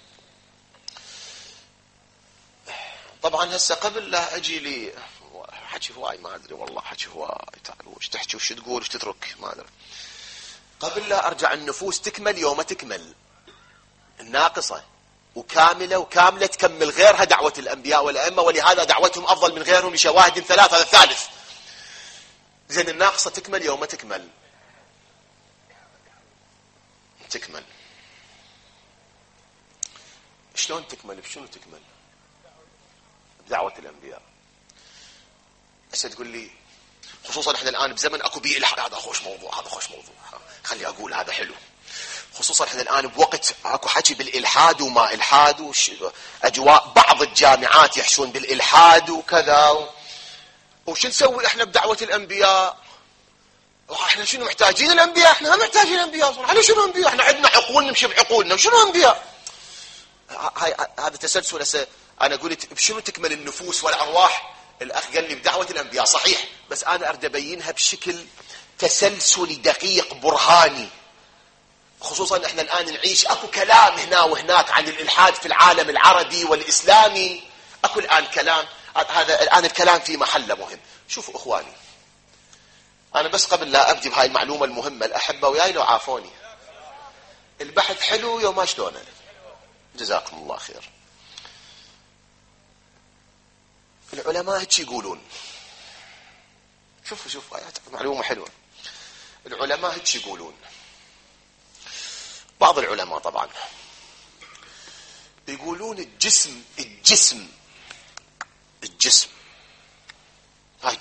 طبعا هسه قبل لا أجي لي حكي هواي، ما أدري والله حكي هواي، تعالوا وش تحكي وش تقول وش تترك ما أدري. قبل لا أرجع النفوس تكمل يوم تكمل الناقصة، وكاملة تكمل غيرها دعوة الأنبياء والأئمة، ولهذا دعوتهم أفضل من غيرهم لشواهد ثلاث. هذا الثالث. زين الناقصة تكمل يوم تكمل. شلون تكمل؟ بشنو تكمل؟ بدعوة الأنبياء. هسه تقول لي خصوصا احنا الآن بزمن اكو بيئة الحاد، هذا خوش موضوع، هذا خوش موضوع، خلي اقول هذا حلو. خصوصا احنا الآن بوقت اكو حكي بالإلحاد وما إلحاد اجواء بعض الجامعات يحشون بالإلحاد وكذا وش نسوي احنا بدعوة الأنبياء؟ احنا شنو محتاجين الأنبياء؟ احنا ما محتاجين الأنبياء. احنا شنو أنبياء؟ احنا عندنا عقول نمشي بعقولنا، وشنو أنبياء؟ هذا تسلسل. هسه انا قلت بشنو تكمل النفوس والارواح؟ الاخ قال لي بدعوة الأنبياء، صحيح، بس انا اريد ابينها بشكل تسلسلي دقيق برهاني. خصوصا احنا الان نعيش اكو كلام هنا وهناك عن الالحاد في العالم العربي والاسلامي، اكو الان كلام، هذا الان الكلام في محله مهم. شوفوا اخواني، انا بس قبل لا ابدي بهاي المعلومه المهمه، الاحبه وياي لو عافوني، البحث حلو يوم شلونه، جزاكم الله خير. العلماء هيك يقولون، شوفوا آيات معلومه حلوه. العلماء هيك يقولون، بعض العلماء طبعا يقولون الجسم هاي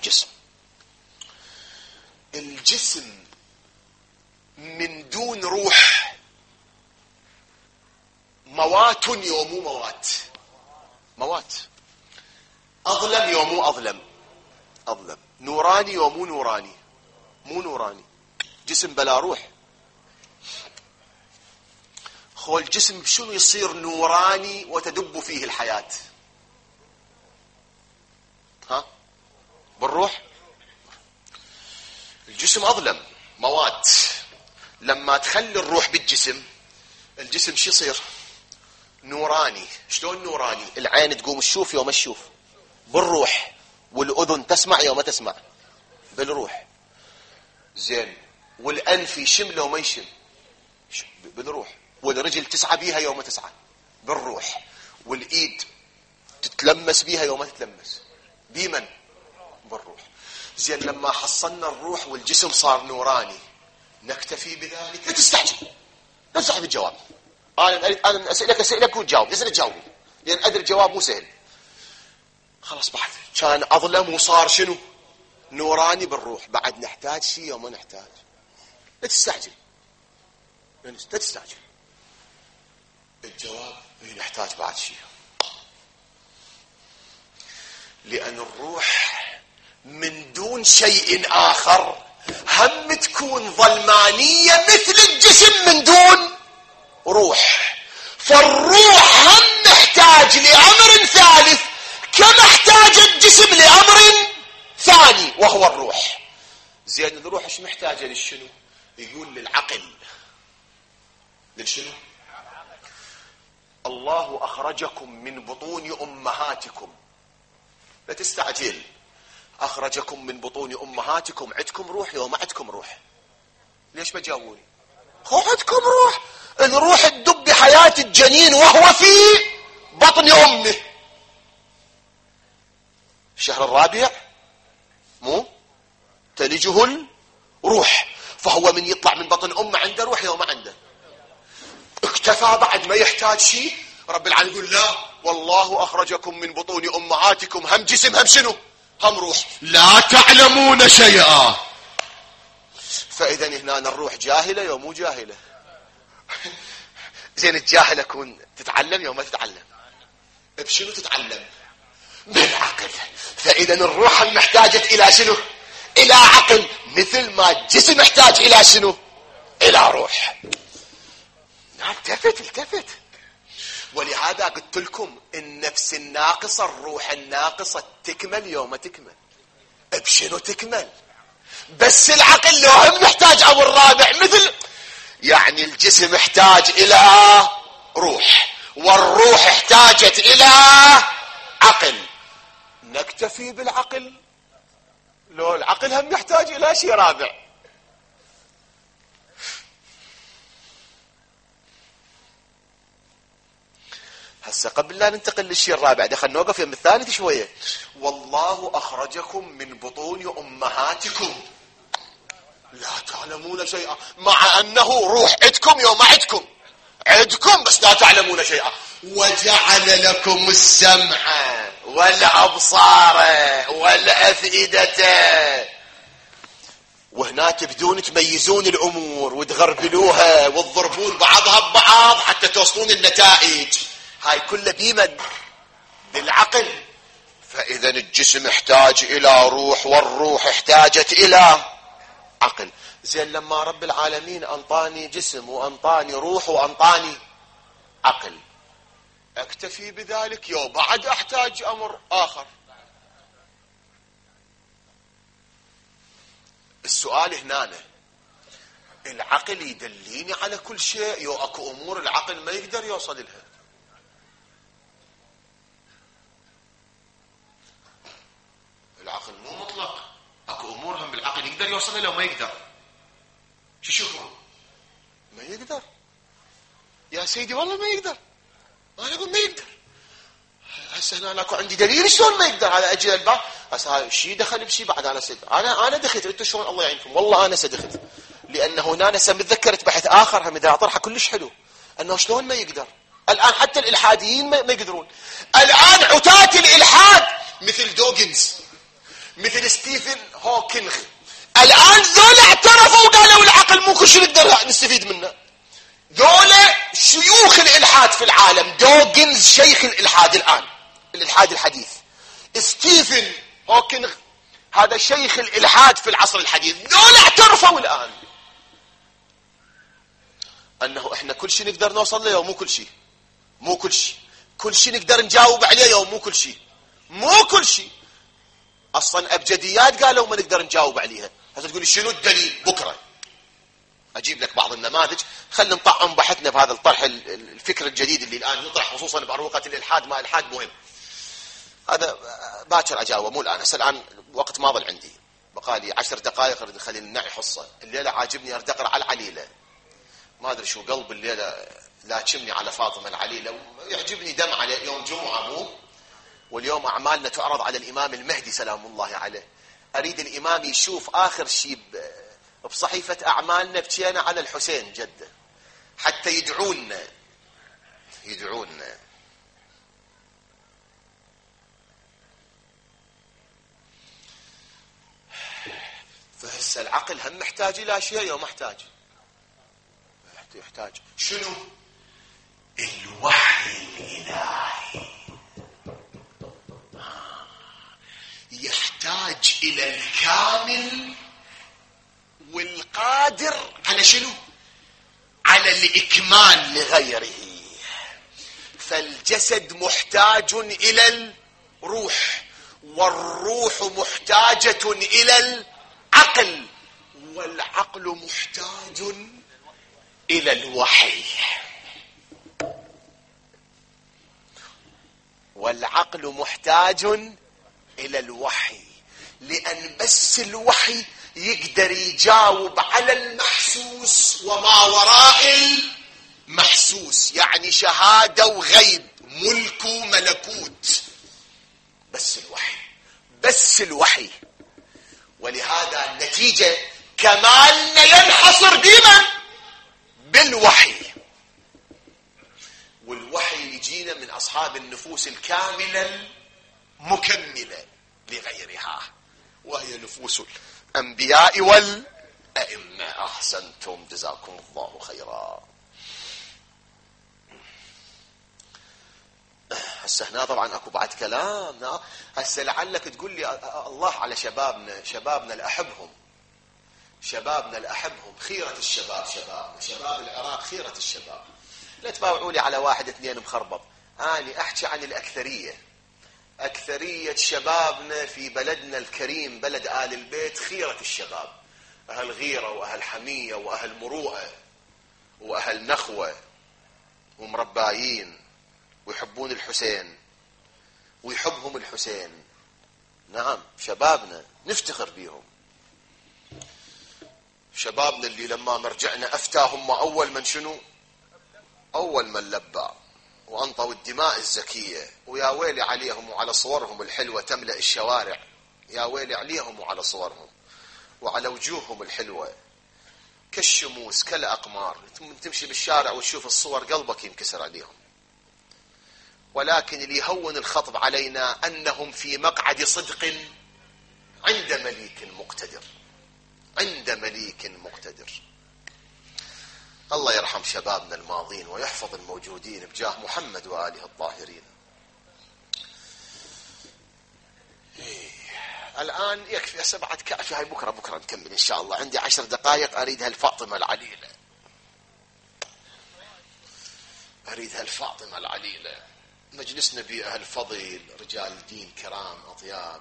الجسم من دون روح موات يومو موات، أظلم يومو أظلم، نوراني يومو نوراني، مو نوراني، جسم بلا روح. هو الجسم بشنو يصير نوراني وتدب فيه الحياة؟ ها؟ بالروح. الجسم أظلم مواد، لما تخلي الروح بالجسم، الجسم شو يصير؟ نوراني. شلون نوراني؟ العين تقوم تشوف يوم تشوف بالروح، والأذن تسمع يوم ما تسمع بالروح، زين، والأنف يشم لو ما يشم بالروح، والرجل تسعى بيها يوم ما تسعى بالروح، والإيد تتلمس بيها يوم ما تتلمس بيمن؟ بالروح. زين، لما حصلنا الروح والجسم صار نوراني، نكتفي بذلك؟ لا تستعجل بالجواب. انا اسالك وتجاوب، ليش تجاوب؟ لان ادري الجواب مو سهل. خلاص بعد كان اظلم وصار شنو؟ نوراني بالروح، بعد نحتاج شيء وما نحتاج؟ لا تستعجل. الجواب نحتاج بعد شيء، لأن الروح من دون شيء آخر هم تكون ظلمانية مثل الجسم من دون روح. فالروح هم محتاج لأمر ثالث كما احتاج الجسم لأمر ثاني وهو الروح. زين، الروح ايش محتاجة؟ للشنو؟ يقول للعقل. للشنو؟ الله أخرجكم من بطون أمهاتكم، لا تستعجل، أخرجكم من بطون أمهاتكم، عندكم روح يوم ما عندكم روح؟ ليش ما جاوبوني؟ عندكم روح، الروح تدب بحياة الجنين وهو في بطن أمه. الشهر الرابع مو تلجه الروح، فهو من يطلع من بطن أمه عنده روح يوم ما عنده. اكتفى بعد ما يحتاج شيء؟ رب العالمين يقول لا، والله أخرجكم من بطون أمهاتكم، هم جسم هم شنو؟ هم روح، لا تعلمون شيئا. فإذا هنا الروح جاهلة يوم مو جاهلة؟ زين، الجاهلة كون تتعلم يوم ما تتعلم؟ بشنو تتعلم؟ بالعقل. فإذا الروح محتاجة إلى شنو؟ إلى عقل، مثل ما الجسم محتاج إلى شنو؟ إلى روح. التفت. ولهذا قلت لكم النفس الناقصة، الروح الناقصة تكمل يوم تكمل. بشنو تكمل؟ بس العقل لو هم محتاج أمر رابع، مثل يعني الجسم محتاج إلى روح، والروح احتاجت إلى عقل، نكتفي بالعقل؟ لو العقل هم يحتاج إلى شيء رابع. هسه قبل لا ننتقل للشيء الرابع، دخل نوقف يم الثالث شوية. والله أخرجكم من بطون أمهاتكم لا تعلمون شيئا، مع أنه روح عندكم يوم ما عندكم بس لا تعلمون شيئا. وجعل لكم السمع والأبصار والأفئدة. وهنا تبدون تميزون الأمور وتغربلوها وتضربون بعضها ببعض حتى توصلون النتائج. هاي كلها بيمن بالعقل. فإذا الجسم احتاج إلى روح والروح احتاجت إلى عقل. زين لما رب العالمين أنطاني جسم وأنطاني روح وأنطاني عقل، أكتفي بذلك يو بعد أحتاج أمر آخر؟ السؤال هنا العقل يدليني على كل شيء يو أكو أمور العقل ما يقدر يوصل لها؟ العقل مو مطلق، اكو امور هم بالعقل يقدر يوصل لها وما يقدر. شوفوا ما يقدر يا سيدي، والله ما يقدر. انا اقول ما يقدر. هسه هنا اكو عندي دليل شلون ما يقدر. هذا اجي الباب هسه هذا شيء دخل بشيء بعد. انا دخلت. انتم شلون الله يعينكم؟ والله انا سدخلت لانه هنا انا متذكرت بحث اخر هم اذا اطرحه كلش حلو انه شلون ما يقدر. الان حتى الالحاديين ما يقدرون. الان عتاة الالحاد مثل دوغنز مثل ستيفن هوكينغ الان ذولا اعترفوا وقالوا العقل مو كل شيء نقدر نستفيد منه. ذولا شيوخ الالحاد في العالم. دوغنز شيخ الالحاد الان، الالحاد الحديث. ستيفن هوكينغ هذا شيخ الالحاد في العصر الحديث. ذولا اعترفوا الان انه احنا كل شيء نقدر نوصل له يوم مو كل شيء. مو كل شيء. كل شيء نقدر نجاوب عليه يوم مو كل شيء. مو كل شيء. اصلا ابجديات قالوا ما نقدر نجاوب عليها. هسه تقولي شنو الدليل؟ بكره اجيب لك بعض النماذج. خلينا نطعم بحثنا بهذا الطرح الفكر الجديد اللي الان يطرح خصوصا باروقه الالحاد. ما الحاد مهم. هذا باكر اجاوب مو الان. هسه الان وقت ما ظل عندي، بقالي 10 دقائق اريد نخلي نعي حصه. الليله عاجبني اريد اقرا على العليله. ما ادري شو قلب الليله لاكمني على فاطمه العليله. ويعجبني دم على يوم جمعه مو، واليوم أعمالنا تعرض على الإمام المهدي سلام الله عليه. أريد الإمام يشوف آخر شيء بصحيفة أعمالنا بكينا على الحسين جده حتى يدعونا. فهسه العقل هم محتاج إلى شيء يوم محتاج شنو؟ الوحي الإلهي. يحتاج إلى الكامل والقادر على شنو؟ على الإكمال لغيره. فالجسد محتاج إلى الروح، والروح محتاجة إلى العقل، والعقل محتاج إلى الوحي، والعقل محتاج إلى الوحي. لأن بس الوحي يقدر يجاوب على المحسوس وما وراء المحسوس، يعني شهادة وغيب، ملك وملكوت. بس الوحي. ولهذا النتيجة كمالنا ينحصر بما بالوحي. والوحي يجينا من أصحاب النفوس الكاملة مكملة لغيرها، وهي نفوس الأنبياء والأئمة. أحسنتم، جزاكم الله خيرا. هسه هنا طبعا اكو بعد كلام. هسه لعلك تقول لي الله على شبابنا الأحبهم خيرة الشباب، شباب العراق خيرة الشباب. لا تباوعوا لي على 1 2 مخربط. أنا أحكي عن الأكثرية. أكثرية شبابنا في بلدنا الكريم بلد آل البيت خيرة الشباب، أهل غيرة وأهل حمية وأهل مروءة وأهل نخوة ومربايين ويحبون الحسين ويحبهم الحسين. نعم، شبابنا نفتخر بيهم. شبابنا اللي لما مرجعنا أفتاهم أول من شنو؟ أول من لبى وأنطوا الدماء الزكية. ويا ويلي عليهم وعلى صورهم الحلوة تملأ الشوارع. يا ويلي عليهم وعلى صورهم وعلى وجوههم الحلوة كالشموس كالأقمار. تمشي بالشارع وتشوف الصور قلبك ينكسر عليهم. ولكن اللي يهون الخطب علينا أنهم في مقعد صدق عند مليك مقتدر، عند مليك مقتدر. الله يرحم شبابنا الماضين ويحفظ الموجودين بجاه محمد وآله الطاهرين. الآن يكفي 7 كافي، هاي بكرة نكمل إن شاء الله. عندي 10 دقائق أريدها الفاطمة العليلة، أريدها الفاطمة العليلة. مجلسنا بيه أهل فضل، رجال دين كرام أطياب.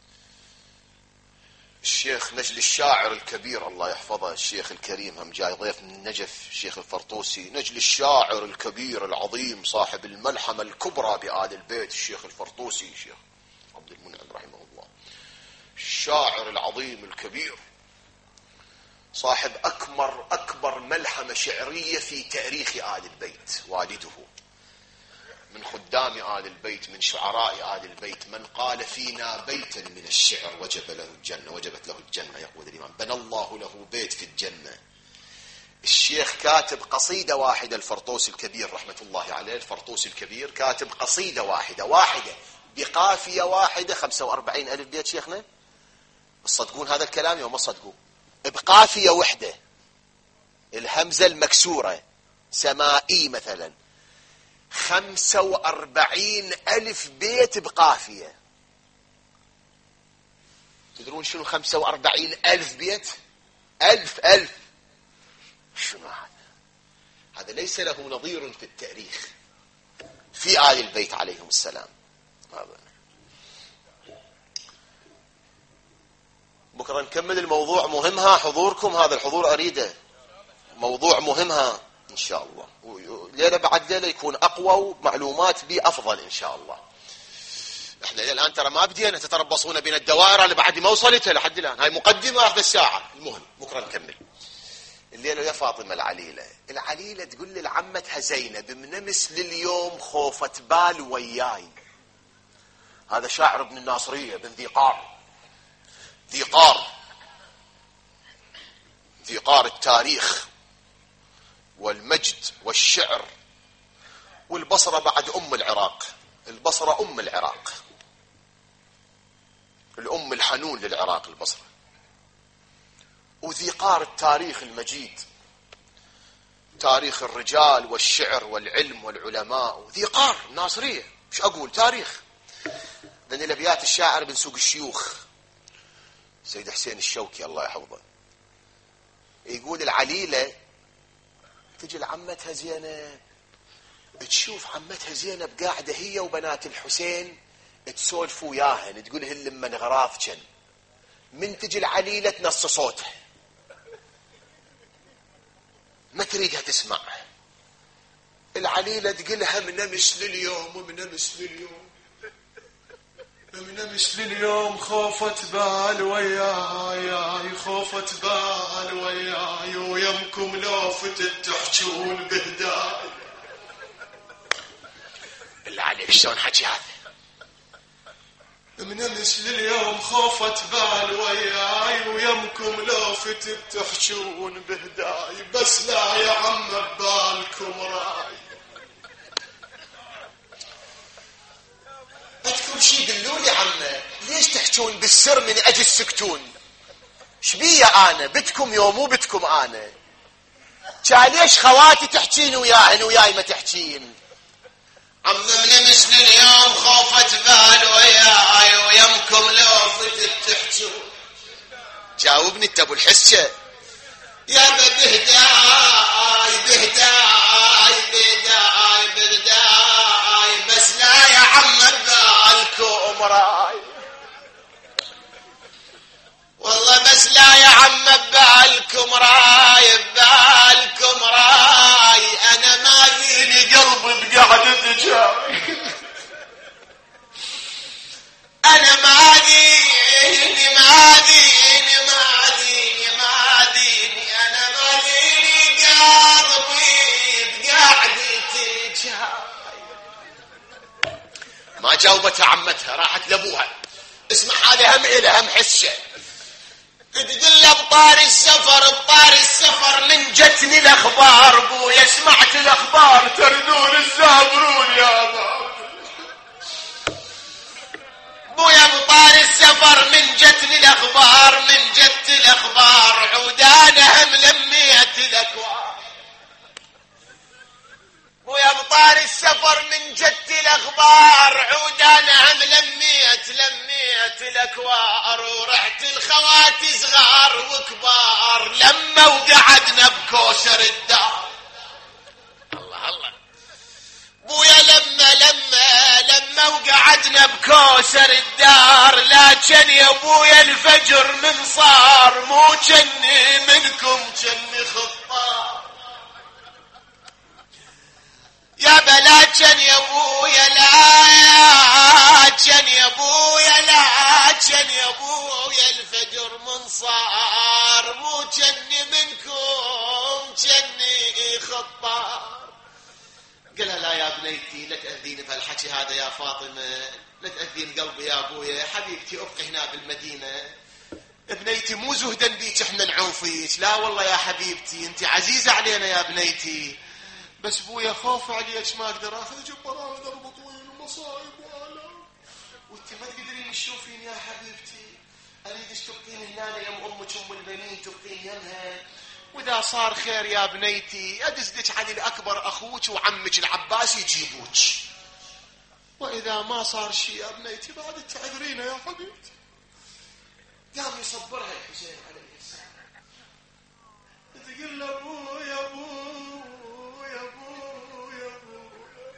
الشيخ نجل الشاعر الكبير الله يحفظه، الشيخ الكريم هم جاي ضيف من النجف، الشيخ الفرطوسي. نجل الشاعر الكبير العظيم صاحب الملحمة الكبرى بآل البيت، الشيخ الفرطوسي، الشيخ عبد المنعم رحمه الله، الشاعر العظيم الكبير صاحب أكبر ملحمة شعرية في تاريخ آل البيت. والده من خدام آل البيت، من شعراء آل البيت. من قال فينا بيتا من الشعر وجبت له الجنة، يقول الإمام بنى الله له بيت في الجنة. الشيخ كاتب قصيدة واحدة، الفرطوسي الكبير رحمة الله عليه، الفرطوسي الكبير كاتب قصيدة واحدة بقافية واحدة 45,000 بيت. شيخنا تصدقون هذا الكلام يوم ما تصدقون؟ بقافية وحدة، الهمزة المكسورة سمائي مثلا، 45,000 بيت بقافية. تدرون شنو 45,000 بيت؟ ألف. شنو هذا ليس له نظير في التاريخ في آل البيت عليهم السلام. بكرة نكمل الموضوع، مهمها حضوركم، هذا الحضور أريده، موضوع مهمها إن شاء الله. ليلة بعد ليلة يكون أقوى ومعلومات بي أفضل إن شاء الله. إحنا إلى الآن ترى ما بدينا، تتربصون بين الدوائر اللي بعد ما وصلتها لحد الآن. هاي مقدمة 1 ساعة. المهم بكرة نكمل. الليلة يا فاطمة العليلة تقول لعمتها زينب منمس لليوم خوفة بال وياي. هذا شاعر ابن الناصرية بن ذي قار التاريخ والمجد والشعر. والبصرة بعد البصرة أم العراق، الأم الحنون للعراق البصرة. وذي قار التاريخ المجيد، تاريخ الرجال والشعر والعلم والعلماء. وذي قار ناصرية، مش أقول تاريخ. لأن الأبيات الشاعر بن سوق الشيوخ سيد حسين الشوكي الله يحفظه، يقول العليلة تجي لعمتها زينب، تشوف عمتها زينب قاعدة هي وبنات الحسين تسولف وياهن، تقولهن لمن غراف من تجي العليلة تنص صوتها، ما تريدها تسمع. العليلة تقولها منمس لليوم خوفة بال وياي ويمكم لو فتت تحجون بهداي. بالله عليك شلون حكي هذا؟ منمس لليوم خوفة بال وياي ويمكم لو فتت تحجون بهداي، بس لا يا عم ببالكم راي. بدكم شي قلوا لي عمه، ليش تحجون بالسر من اجل السكتون؟ شبيه انا بدكم يوم مو بدكم انا؟ ليش خواتي تحجين وياي ما تحجين؟ عم منمس لليوم خوفة بال وياي ويمكم لو فتت تحجون. جاوبني انت ابو الحسه. يا بهداي بس لا يا عم ببالكم راي. والله بس لا يا عم ببالكم راي انا ما فيني قلبي بقعدة جاي. انا ما ديني انا ما ديني قلبي بقعدة جاي. ما جاوبتها عمتها، راحت لابوها. اسمع هذا هم إله هم حسه. تقول له بطار السفر من جتني الاخبار، بويا سمعت الاخبار تردون الزابرون يا باب. طار السفر من جتني الاخبار، من جت الاخبار عودانها ملمية الاكوار. ويا بطار السفر من جت الاخبار عودانها ملمية الاكوار. ورحت الخواتي صغار وكبار لما وقعدنا بكوشر الدار. الله الله بويا لما وقعدنا بكوسر الدار. لكن يا بويا الفجر من صار مو جني منكم جني خطار. يا بلاكن يا بويا لاكن يا بويا لاكن يا بويا الفجر من صار مو جني منكم جني خطار. قالها لا يا بنيتي لا تأذيني بهالحكي هذا يا فاطمة، لا تأذين قلبي يا ابويا. يا حبيبتي ابقي هنا بالمدينة. بنيتي مو زهدا بيك احنا نعوفيك، لا والله يا حبيبتي انت عزيزة علينا يا بنيتي، بس بويا خوف عليك ما اقدر اخذ جبران درب طويل ومصايب والام، وانت ما تقدرين تشوفين يا حبيبتي. اريدك تبقين هنا يا امك ام البنين تبقين يمها، واذا صار خير يا بنيتي ادزدك علي الاكبر اخوك وعمك العباس يجيبوك، واذا ما صار شيء يا بنيتي بعد تعذرينا يا حبيبتي. قام يصبرها الحسين عليه السلام، تقول له ابويا ابويا ابويا ابويا.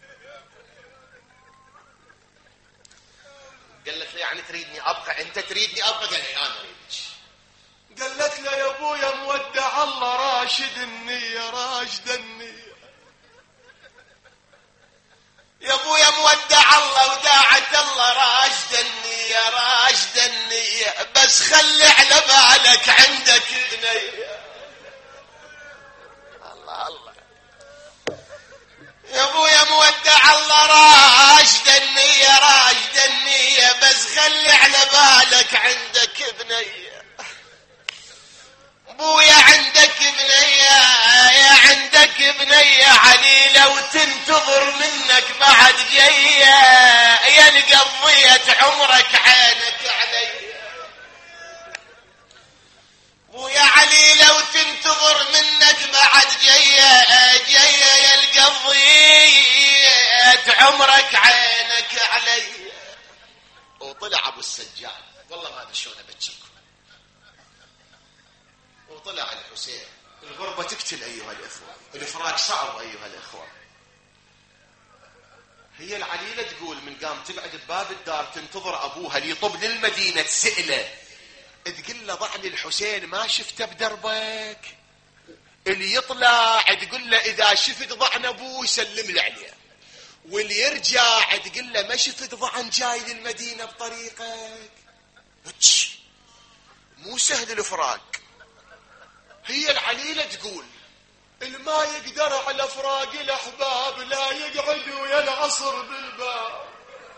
قالت له يعني تريدني ابقى؟ انت تريدني ابقى؟ قال لي انا اريدك. قالت له يا ابويا مودع الله راشد النية راشد النية. يا ابويا مودع الله وداعت الله راشد النية راشد النية، بس خلي على بالك عندك بنية. الله الله يا ابويا مودع الله راشد النية راشد النية، بس خلي على بالك عندك بنية. ابويا عندك بنية يا عندك بنية عليلة وتنتظر منك بعد جاية، يا قضيت عمرك عينك علي. ابويا عليلة وتنتظر منك بعد جاية جاية، يا قضيت عمرك عينك علي. وطلع ابو السجاد، والله ما ادري شلون ابكيكم. وطلع الحسين. الغربة تقتل أيها الإخوة، الإفراج صعب أيها الإخوة. هي العليلة تقول من قام تقعد بباب الدار تنتظر أبوها ليطب للمدينة تسأله، تقول له ضعني الحسين ما شفته بدربك. اللي يطلع تقول له إذا شفت ضعن أبوه سلم لي عليه، واللي يرجع تقول له ما شفت ضعن جاي للمدينة بطريقك. مو سهل الإفراج. هي العليلة تقول الما يقدر على فراق الأحباب لا يقعد ويا العصر بالباب.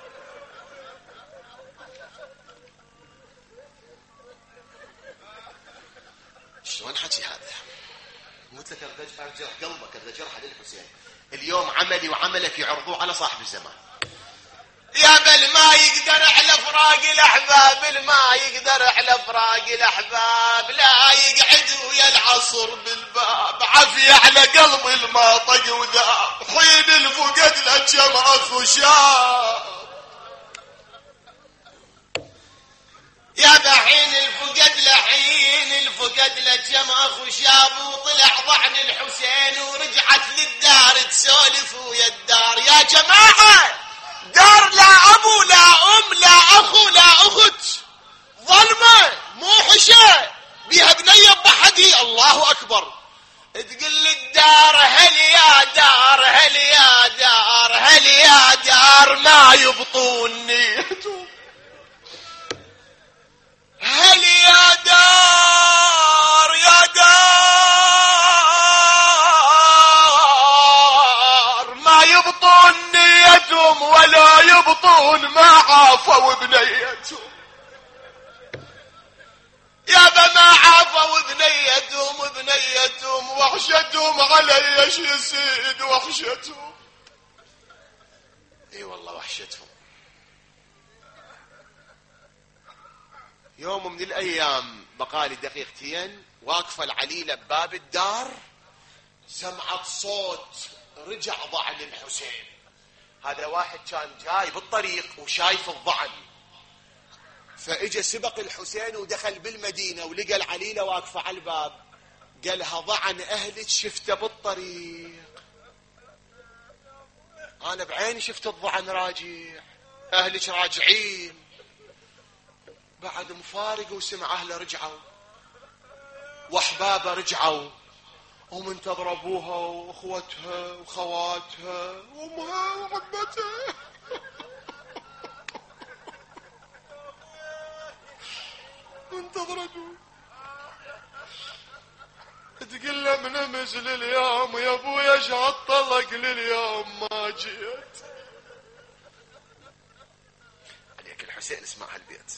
شلون حكي هذا؟ قلت لك ارجع قلبك، ارجع جرح للحسين. اليوم عملي وعملك يعرضوه على صاحب الزمان. يا بل ما يقدر على فراق الأحباب، الما يقدر على فراق الأحباب لا يقعد ويا العصر بالباب. عافية على قلب الما طق وذاب، حين الفقد لجمع خشاب. يا بحين الفقد لحين الفقد لجمع خشاب. وطلع ضعن الحسين ورجعت للدار تسولف ويا الدار. يا جماعة دار لا أبو لا أم لا أخو لا أخت، ظلمة مو حشة بيها بنية بحدي. الله أكبر. تقول لي الدار هل يا دار هل يا دار هل يا دار ما يبطوني، هل يا دار يا دار ما يبطون نيتهم ولا يبطون ما عافوا بنيتهم. يابا ما عافوا بنيتهم بنيتهم، وحشتهم علي ايش يسيد وحشتهم. اي والله وحشتهم. يوم من الأيام بقالي دقيقتين واقفة العليلة بباب الدار، سمعت صوت رجع ضعن الحسين. هذا واحد كان جاي بالطريق وشايف الضعن، فاجى سبق الحسين ودخل بالمدينة ولقى العليلة واقفة على الباب. قالها ضعن أهلك شفته بالطريق. أنا بعيني شفت الضعن راجع، أهلك راجعين. بعد مفارقة وسمع أهله رجعوا وأحبابه رجعوا ومنتظر أبوها وأخوتها وخواتها وأمها وعمتها. منتظر أبوه. تقول له من أمس لليوم يا أبويا شعطلك لليوم ما جيت. عليك الحسين اسمع هالبيت.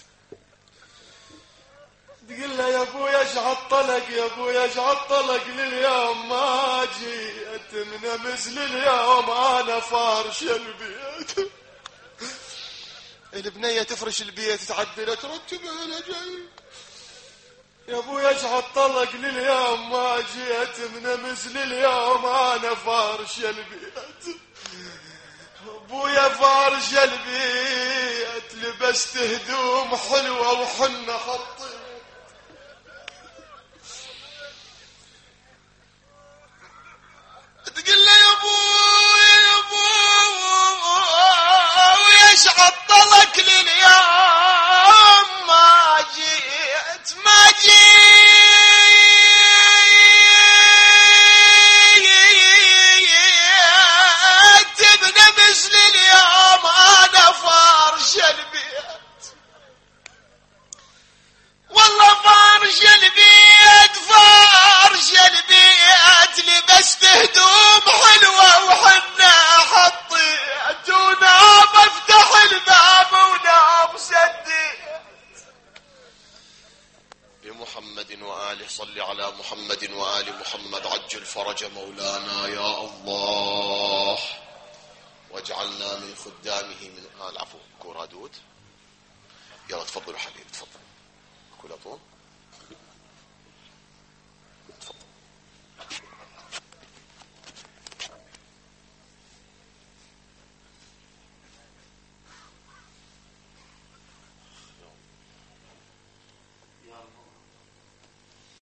تقول له يا أبويا شعطلك يا أبويا شعطلك لليوم ما جيت، من أمس لليوم أنا فارش البيت. البنية تفرش البيت تعدل ترتبها أنا جاي. يا ابويا شعطلك لليوم ما جيت، من امس لليوم انا فارش البيت. ابويا فارش البيت، لبست هدوم حلوه وحنه خطيت. تقول له يا ابويا يا ابويا شعطلك لليوم ما جيت ما جيت، بنمس لليوم انا فارش البيت. والله فارش البيت فارش البيت، لبست هدوم حلوه وحنا حطيت، ونام افتح الباب ونام سديت. بمحمد وآله صل على محمد وآل محمد، عجل فرج مولانا يا الله، واجعلنا من خدامه من العفو. كورادود يلا تفضلوا حبيبي تفضل. كل طول.